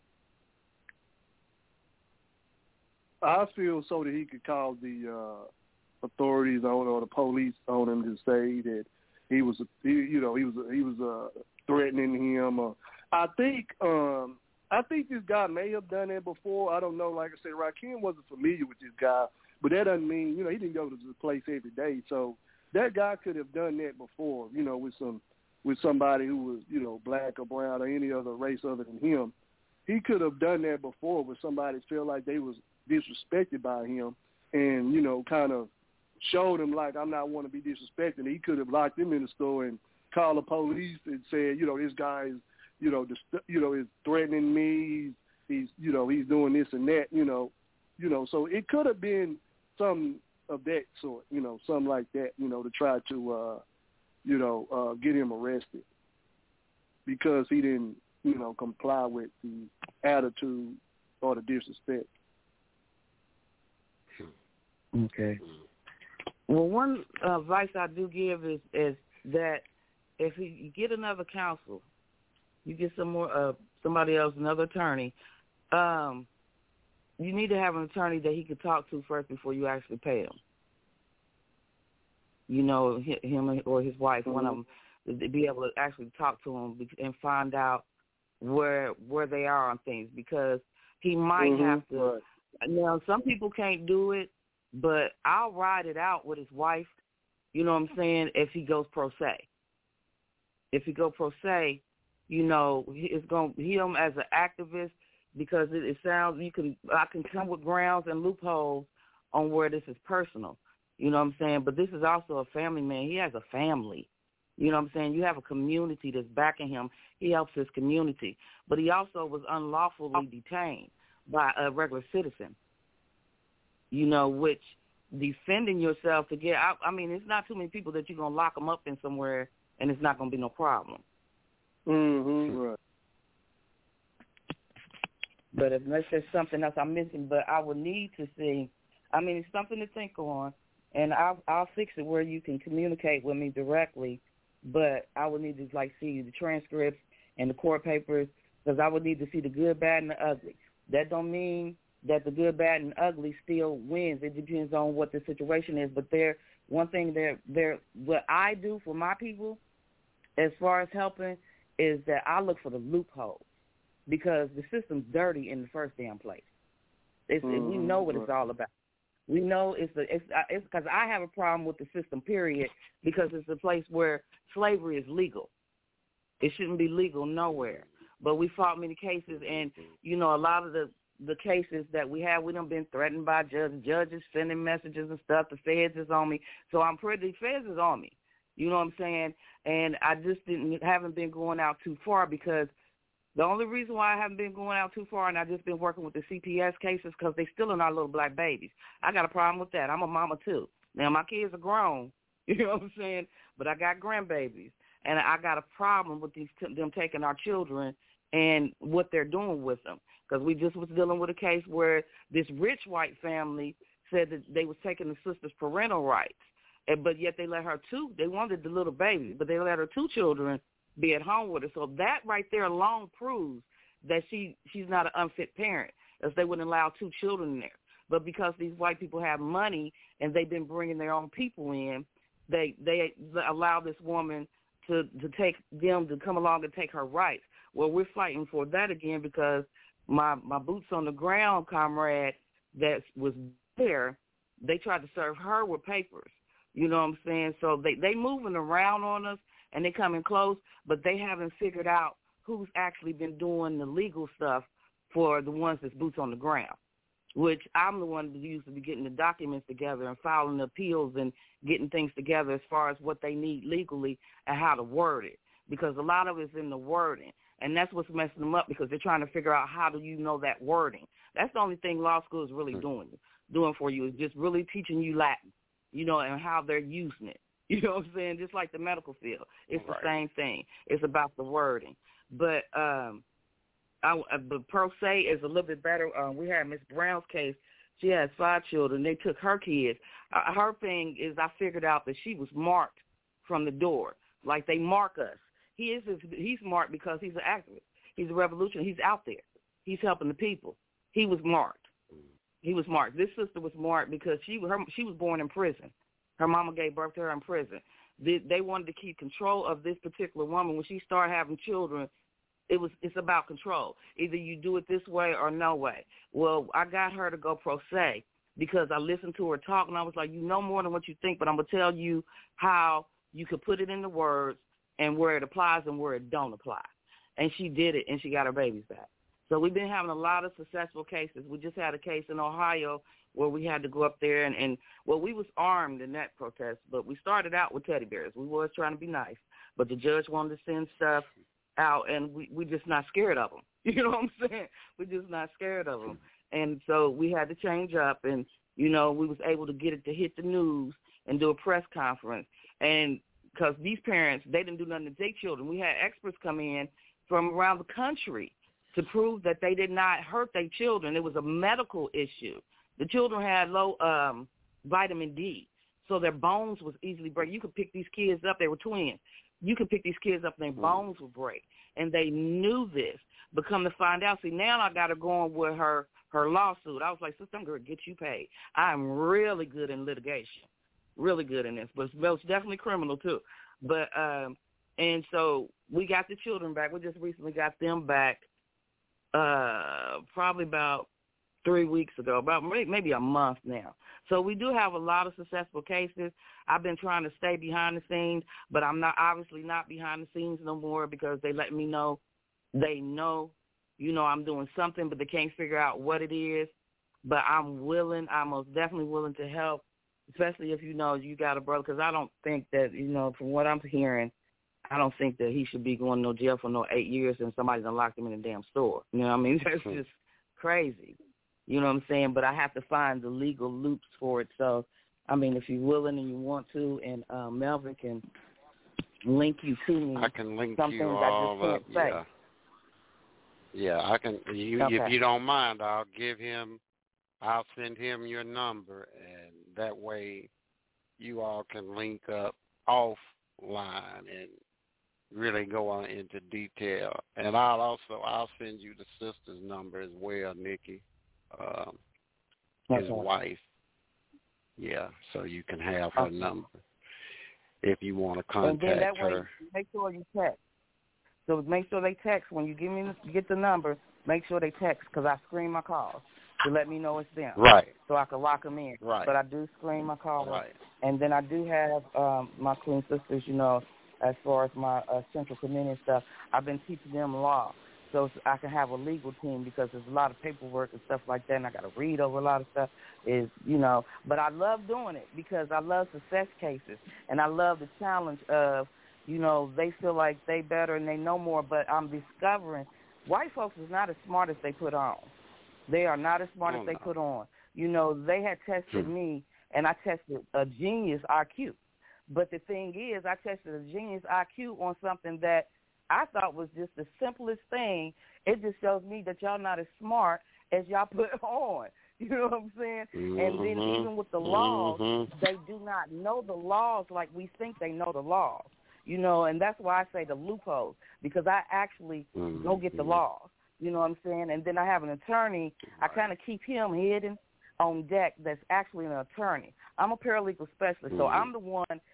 I feel so that he could call the uh, authorities on or the police on him to say that he was, he, you know, he was he was uh, threatening him. Uh, I think um, I think this guy may have done that before. I don't know. Like I said, Rakim wasn't familiar with this guy, but that doesn't mean, you know, he didn't go to the place every day. So that guy could have done that before, you know, with some with somebody who was, you know, black or brown or any other race other than him. He could have done that before with somebody feel like they was disrespected by him and, you know, kind of showed him like, I'm not want to be disrespected. He could have locked him in the store and called the police and said, you know, this guy is, you know, dis- you know, is threatening me. He's, he's, you know, he's doing this and that, you know, you know. So it could have been some of that sort, you know, something like that, you know, to try to, uh, you know, uh, get him arrested because he didn't, you know, comply with the attitude or the disrespect. Okay. Well, one uh, advice I do give is, is that if you get another counsel, you get some more uh, somebody else, another attorney, um, you need to have an attorney that he could talk to first before you actually pay him. You know, him or his wife, mm-hmm. one of them, to be able to actually talk to him and find out where where they are on things, because he might mm-hmm. have to. Right. Now, some people can't do it, but I'll ride it out with his wife, you know what I'm saying, if he goes pro se. If he go pro se, you know, it's going to him as an activist, because it, it sounds, you can, I can come with grounds and loopholes on where this is personal, you know what I'm saying, but this is also a family man. He has a family, you know what I'm saying. You have a community that's backing him. He helps his community, but he also was unlawfully detained by a regular citizen. You know, which defending yourself to get out, I mean, it's not too many people that you're going to lock them up in somewhere and it's not going to be no problem. Mm-hmm, right. But unless there's something else I'm missing, but I would need to see, I mean, it's something to think on, and I'll, I'll fix it where you can communicate with me directly, but I would need to, like, see the transcripts and the court papers, because I would need to see the good, bad, and the ugly. That don't mean that the good, bad, and ugly still wins. It depends on what the situation is. But there, one thing there, there, what I do for my people, as far as helping, is that I look for the loopholes, because the system's dirty in the first damn place. It's, mm-hmm. We know what it's all about. We know it's the it's it's because I have a problem with the system, period, because it's a place where slavery is legal. It shouldn't be legal nowhere. But we fought many cases, and you know, a lot of the the cases that we have, we done been threatened by judges, judges sending messages and stuff. The feds is on me. So I'm pretty, the feds is on me. You know what I'm saying? And I just didn't, haven't been going out too far, because the only reason why I haven't been going out too far and I've just been working with the C P S cases, because they still in our little black babies. I got a problem with that. I'm a mama too. Now, my kids are grown, you know what I'm saying? But I got grandbabies. And I got a problem with these them taking our children and what they're doing with them. Because we just was dealing with a case where this rich white family said that they was taking the sister's parental rights, and, but yet they let her two, they wanted the little baby, but they let her two children be at home with her. So that right there alone proves that she she's not an unfit parent, as they wouldn't allow two children in there. But because these white people have money and they've been bringing their own people in, they they allow this woman to, to take them to come along and take her rights. Well, we're fighting for that again because my, my boots on the ground comrade that was there, they tried to serve her with papers. You know what I'm saying? So they, they moving around on us and they coming close, but they haven't figured out who's actually been doing the legal stuff for the ones that's boots on the ground, which I'm the one that used to be getting the documents together and filing the appeals and getting things together as far as what they need legally and how to word it, because a lot of it's in the wording, and that's what's messing them up because they're trying to figure out how do you know that wording. That's the only thing law school is really doing, doing for you is just really teaching you Latin, you know, and how they're using it. You know what I'm saying? Just like the medical field. It's right. The same thing. It's about the wording. But um, I, the pro se is a little bit better. Uh, we had Miss Brown's case. She has five children. They took her kids. Uh, her thing is I figured out that she was marked from the door, like they mark us. He is he's marked because he's an activist. He's a revolutionary. He's out there. He's helping the people. He was marked. He was marked. This sister was marked because she her, she was born in prison. Her mama gave birth to her in prison. They, they wanted to keep control of this particular woman. When she started having children, it was it's about control. Either you do it this way or no way. Well, I got her to go pro se because I listened to her talk, and I was like, you know more than what you think, but I'm going to tell you how you could put it into words and where it applies and where it don't apply. And she did it, and she got her babies back. So we've been having a lot of successful cases. We just had a case in Ohio where we had to go up there, and, and well, we was armed in that protest, but we started out with teddy bears. We was trying to be nice, but the judge wanted to send stuff out, and we we just not scared of them. You know what I'm saying? We're just not scared of them. And so we had to change up, and, you know, we was able to get it to hit the news and do a press conference. And because these parents, they didn't do nothing to their children. We had experts come in from around the country to prove that they did not hurt their children. It was a medical issue. The children had low um, vitamin D, so their bones was easily break. You could pick these kids up. They were twins. You could pick these kids up and their bones would break. And they knew this. But come to find out, see, now I got her going with her, her lawsuit. I was like, sister, I'm going to get you paid. I'm really good in litigation, really good in this, but it's most definitely criminal too. But um, and so we got the children back. We just recently got them back uh, probably about three weeks ago, about maybe a month now. So we do have a lot of successful cases. I've been trying to stay behind the scenes, but I'm not obviously not behind the scenes no more because they let me know they know, you know, I'm doing something, but they can't figure out what it is. But I'm willing, I'm most definitely willing to help, especially if you know you got a brother, because I don't think that, you know, from what I'm hearing, I don't think that he should be going to no jail for no eight years and somebody's going to lock him in a damn store. You know what I mean? That's just crazy. You know what I'm saying? But I have to find the legal loops for it. So, I mean, if you're willing and you want to, and uh, Melvin can link you to me. I can link some you things all I up. just can't Yeah. say. Yeah, I can. You, Okay. If you don't mind, I'll give him. I'll send him your number, and that way, you all can link up offline and really go on into detail. And I'll also I'll send you the sister's number as well, Nikki. Um, his Okay. wife. Yeah, so you can have her Okay. number if you want to And then that contact way, her. make sure you text. So make sure they text when you give me the, get the number. Make sure they text because I screen my calls to let me know it's them. Right. So I can lock them in. Right. But I do screen my calls. Right. And then I do have um, my Queen Sisters, you know, as far as my uh, Central Community stuff. I've been teaching them law so I can have a legal team because there's a lot of paperwork and stuff like that, and I got to read over a lot of stuff. Is you know, but I love doing it because I love success cases, and I love the challenge of, you know, they feel like they better and they know more, but I'm discovering white folks is not as smart as they put on. They are not as smart oh, as they no. put on. You know, they had tested hmm. me, and I tested a genius I Q. But the thing is, I tested a genius I Q on something that I thought was just the simplest thing. It just shows me that y'all not as smart as y'all put on. You know what I'm saying? Mm-hmm. And then even with the laws, mm-hmm. they do not know the laws like we think they know the laws. You know, and that's why I say the loopholes, because I actually mm-hmm. go get the laws. You know what I'm saying? And then I have an attorney. I kind of keep him hidden on deck that's actually an attorney. I'm a paralegal specialist, mm-hmm. so I'm the one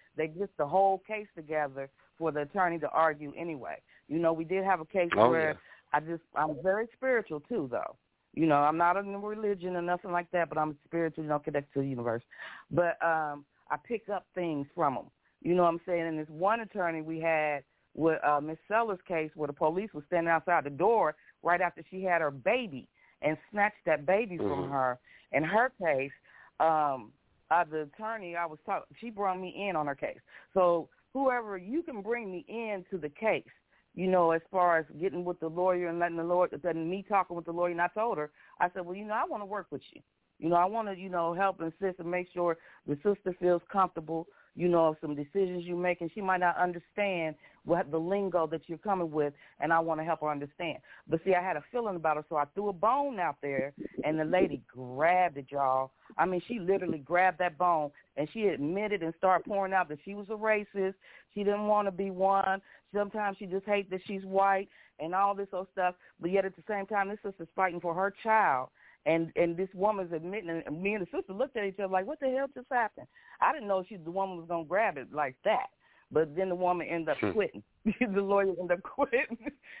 they put the whole case together for the attorney to argue anyway. You know, we did have a case oh, where yeah. I just, I'm very spiritual too, though. You know, I'm not in religion or nothing like that, but I'm spiritual, you know, connected to the universe. But um, I pick up things from them. You know what I'm saying? And this one attorney we had with uh, Miss Sellers' case where the police was standing outside the door right after she had her baby and snatched that baby mm-hmm. from her. In her case, um, uh, the attorney I was talking, she brought me in on her case. So whoever, you can bring me into the case. You know, as far as getting with the lawyer and letting the lawyer, letting me talking with the lawyer, and I told her, I said, well, you know, I want to work with you. You know, I want to, you know, help and assist and make sure the sister feels comfortable, you know, of some decisions you make, and she might not understand what the lingo that you're coming with, and I want to help her understand. But, see, I had a feeling about her, so I threw a bone out there, and the lady grabbed it, y'all. I mean, she literally grabbed that bone, and she admitted and started pouring out that she was a racist. She didn't want to be one. Sometimes she just hates that she's white and all this old stuff. But yet at the same time, this sister's fighting for her child. And and this woman's admitting, and me and the sister looked at each other like, what the hell just happened? I didn't know she, the woman was going to grab it like that. But then the woman ended up quitting. The lawyer ended up quitting.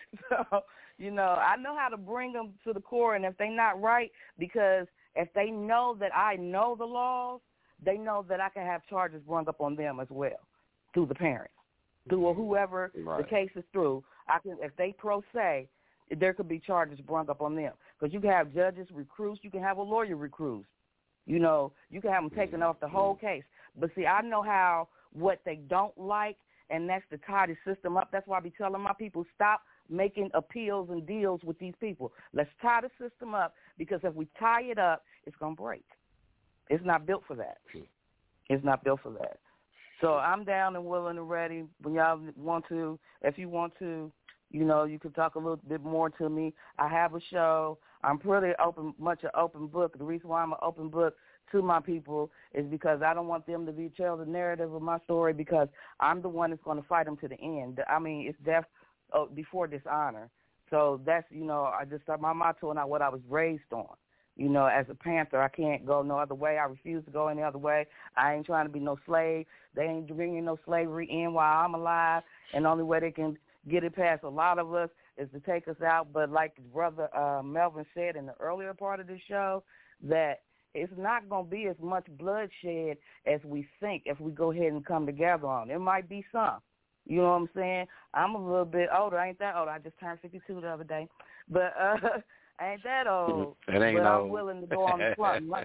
So, you know, I know how to bring them to the core, and if they're not right, because if they know that I know the laws, they know that I can have charges brought up on them as well through the parents, through whoever right. the case is through. I can, if they pro se, there could be charges brought up on them. Because you can have judges recruits, you can have a lawyer recruits. You know, you can have them taking off the whole case. But, see, I know how what they don't like, and that's to tie the system up. That's why I be telling my people, stop making appeals and deals with these people. Let's tie the system up, because if we tie it up, it's going to break. It's not built for that. It's not built for that. So I'm down and willing and ready. When y'all want to, if you want to, you know, you can talk a little bit more to me. I have a show. I'm pretty open, much an open book. The reason why I'm an open book to my people is because I don't want them to be tell the narrative of my story, because I'm the one that's going to fight them to the end. I mean, it's death uh, before dishonor. So that's, you know, I just my motto and not what I was raised on. You know, as a Panther, I can't go no other way. I refuse to go any other way. I ain't trying to be no slave. They ain't bringing no slavery in while I'm alive, and the only way they can get it past a lot of us is to take us out. But like Brother uh, Melvin said in the earlier part of the show, that it's not going to be as much bloodshed as we think if we go ahead and come together on it. It might be some. You know what I'm saying? I'm a little bit older. I ain't that old. I just turned fifty-two the other day. But uh, I ain't that old. It ain't but old. I'm willing to go on the front line.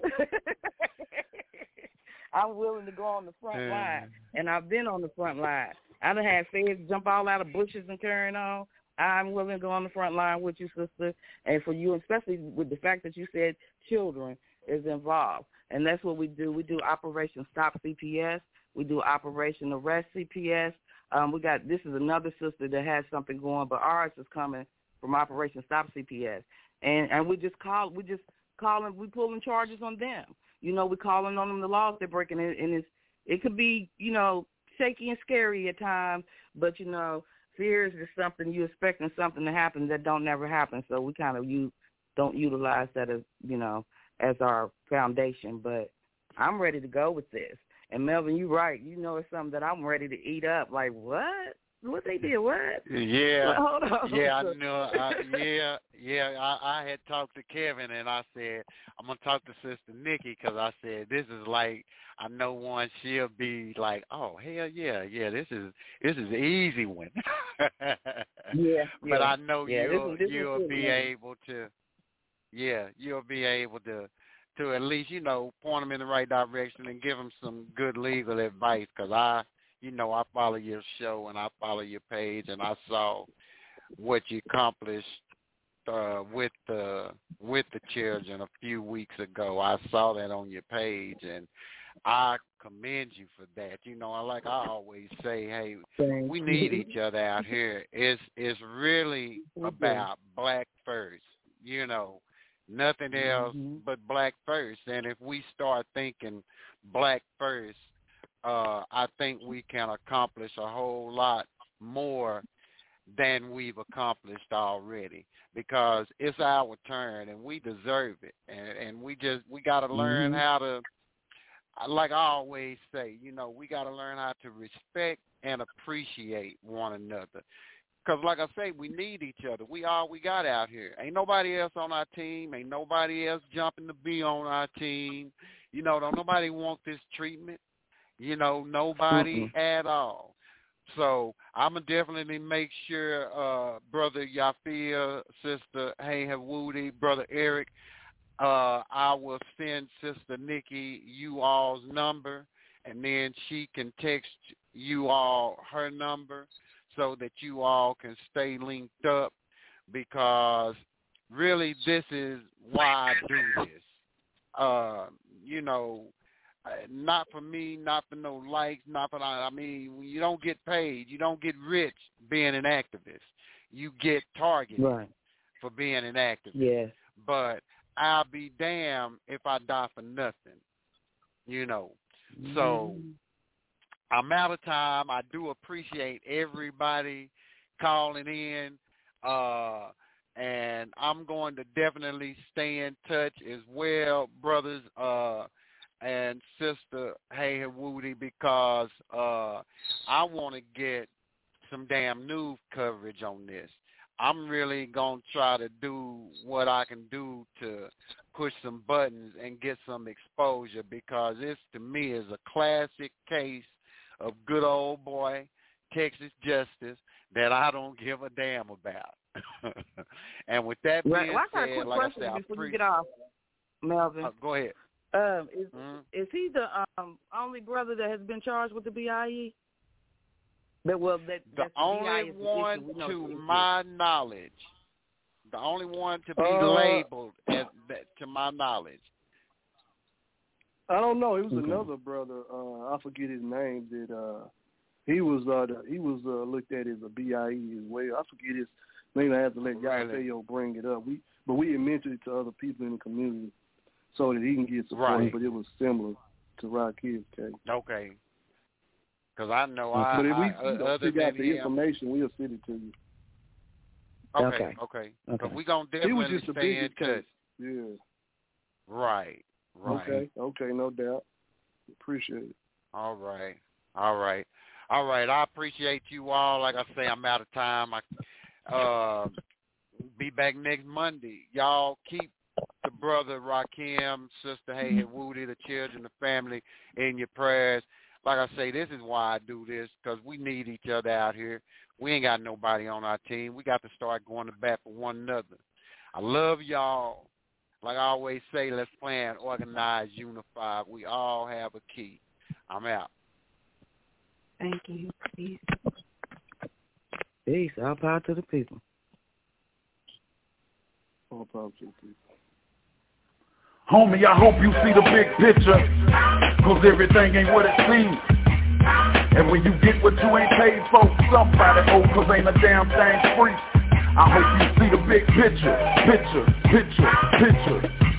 I'm willing to go on the front line, and I've been on the front line. I done had feds jump all out of bushes and carrying on. I'm willing to go on the front line with you, sister, and for you, especially with the fact that you said children is involved. And that's what we do. We do Operation Stop C P S. We do Operation Arrest C P S. Um, we got, this is another sister that has something going, but ours is coming from Operation Stop C P S. And and we just call, we just calling, we pulling charges on them. You know, we calling on them the laws they're breaking, and it's, it could be, you know, shaky and scary at times, but, you know, fear is just something, you're expecting something to happen that don't never happen. So we kind of you don't utilize that as, you know, as our foundation. But I'm ready to go with this. And Melvin, you're right. You know, it's something that I'm ready to eat up. Like, what? What they did? What? Yeah. Well, hold on. Yeah, I know. I, yeah, yeah. I, I had talked to Kevin, and I said, I'm going to talk to Sister Nikki, because I said, this is like, I know one, she'll be like, oh, hell yeah, yeah, this is this is an easy one. Yeah. But yeah. I know yeah, you'll, this is, this you'll is be good, able to, yeah, you'll be able to, to at least, you know, point them in the right direction and give them some good legal advice, because I, you know, I follow your show and I follow your page, and I saw what you accomplished uh, with the with the children a few weeks ago. I saw that on your page, and I commend you for that. You know, I like I always say, hey, Thank we need each other out here. It's it's really about black first. You know, nothing else mm-hmm. but black first. And if we start thinking black first, Uh, I think we can accomplish a whole lot more than we've accomplished already, because it's our turn and we deserve it. And, and we just, we got to learn mm-hmm. how to, like I always say, you know, we got to learn how to respect and appreciate one another. Because like I say, we need each other. We all we got out here. Ain't nobody else on our team. Ain't nobody else jumping to be on our team. You know, don't nobody want this treatment. You know, nobody mm-hmm. at all. So I'm going to definitely make sure uh, Brother Yafia, Sister Hey Woody, Brother Eric, uh, I will send Sister Nikki you all's number, and then she can text you all her number so that you all can stay linked up, because really this is why I do this. Uh, you know, not for me, not for no likes, not for, I mean, you don't get paid. You don't get rich being an activist. You get targeted right. for being an activist. Yes. But I'll be damned if I die for nothing, you know. So I'm out of time. I do appreciate everybody calling in, uh, and I'm going to definitely stay in touch as well, brothers uh, and Sister Hey Woody, because uh, I want to get some damn news coverage on this. I'm really going to try to do what I can do to push some buttons and get some exposure, because this, to me, is a classic case of good old boy Texas justice that I don't give a damn about. And with that being right. well, I got said, a quick like question I said, before pre- you get off, Melvin. Uh, go ahead. Um, is, mm-hmm. is he the um, only brother that has been charged with the B I E? That, well, that, the that's only the one, to my knowledge, the only one to be uh, labeled as that, to my knowledge. I don't know. It was okay. another brother. Uh, I forget his name. That uh, he was uh, the, he was uh, looked at as a B I E as well. I forget his name. I have to let really? Yafeo bring it up. We but we had mentioned it to other people in the community so that he can get support. Right. But it was similar to Rakim's case. Okay. Because I know but I, if we I you know, other figure than out the him, information, we'll send it to you. Okay, Okay. okay. okay. We're going to He was definitely just the stay in biggest touch. case. Yeah. Right, right. Okay, okay, no doubt. Appreciate it. All right, all right. All right, I appreciate you all. Like I say, I'm out of time. I uh, be back next Monday. Y'all keep the brother Rakim, Sister Hey Woody, the children, the family in your prayers. Like I say, this is why I do this, because we need each other out here. We ain't got nobody on our team. We got to start going to bat for one another. I love y'all. Like I always say, let's plan, organize, unify. We all have a key. I'm out. Thank you. Peace. Peace. All power to the people. All power to the people. Homie, I hope you see the big picture, cause everything ain't what it seems. And when you get what you ain't paid for, somebody owe, cause ain't a damn thing free. I hope you see the big picture, picture, picture, picture.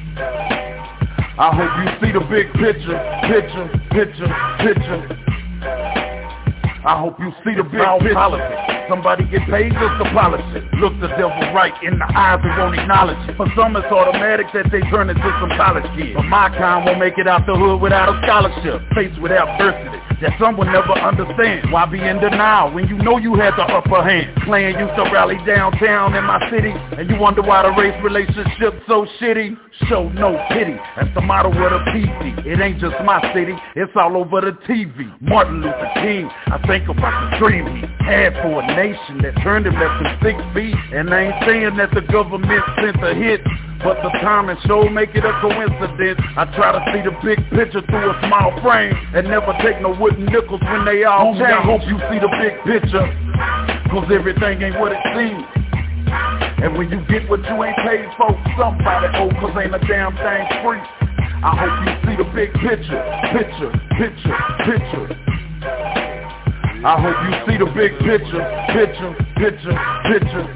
I hope you see the big picture, picture, picture, picture. I hope you see the big picture. Politics. Somebody get paid just to polish it. Look the devil right in the eyes and won't acknowledge it. For some it's automatic that they turn into some college kids. But my kind won't make it out the hood without a scholarship. Faced with adversity that some will never understand. Why be in denial when you know you had the upper hand? Clan used to rally downtown in my city, and you wonder why the race relationship's so shitty. Show no pity, that's the motto of the P C. It ain't just my city, it's all over the T V. Martin Luther King, I think about the dream he had for a nation that turned him less than six feet. And I ain't saying that the government sent a hit, but the time and show make it a coincidence. I try to see the big picture through a small frame, and never take no wooden nickels when they all change. I hope you see the big picture, cause everything ain't what it seems. And when you get what you ain't paid for, somebody owe, cause ain't a damn thing free. I hope you see the big picture, picture, picture, picture. I hope you see the big picture, picture, picture, picture.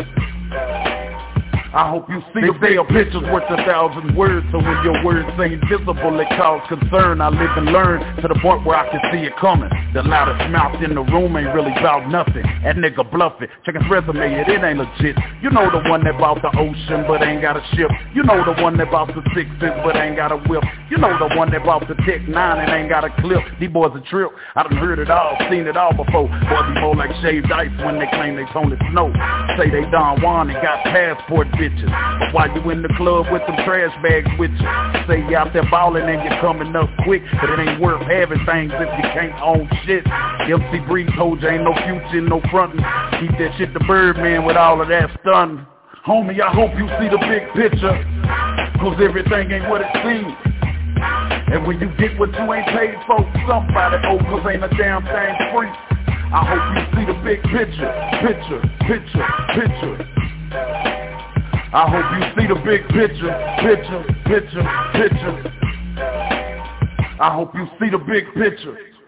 I hope you see the big picture's worth a thousand words. So when your words ain't visible, it cause concern. I live and learn to the point where I can see it coming. The loudest mouth in the room ain't really about nothing. That nigga bluffing. Check his resume, it, it ain't legit. You know the one that bought the ocean but ain't got a ship. You know the one that bought the sixes but ain't got a whip. You know the one that bought the Tech nine and ain't got a clip. These boys a trip. I done heard it all, seen it all before. Boys be more like shaved ice when they claim they Tony Snow. Say they Don Juan and got passport bitches. But while you in the club with them trash bags with you, say you out there ballin' and you're coming up quick, but it ain't worth having things if you can't own shit. M C Breeze told you ain't no future, no frontin'. Keep that shit to Birdman with all of that stun. Homie, I hope you see the big picture, cause everything ain't what it seems. And when you get what you ain't paid for, somebody owe, cause ain't a damn thing free. I hope you see the big picture, picture, picture, picture. I hope you see the big picture, picture, picture, picture. I hope you see the big picture.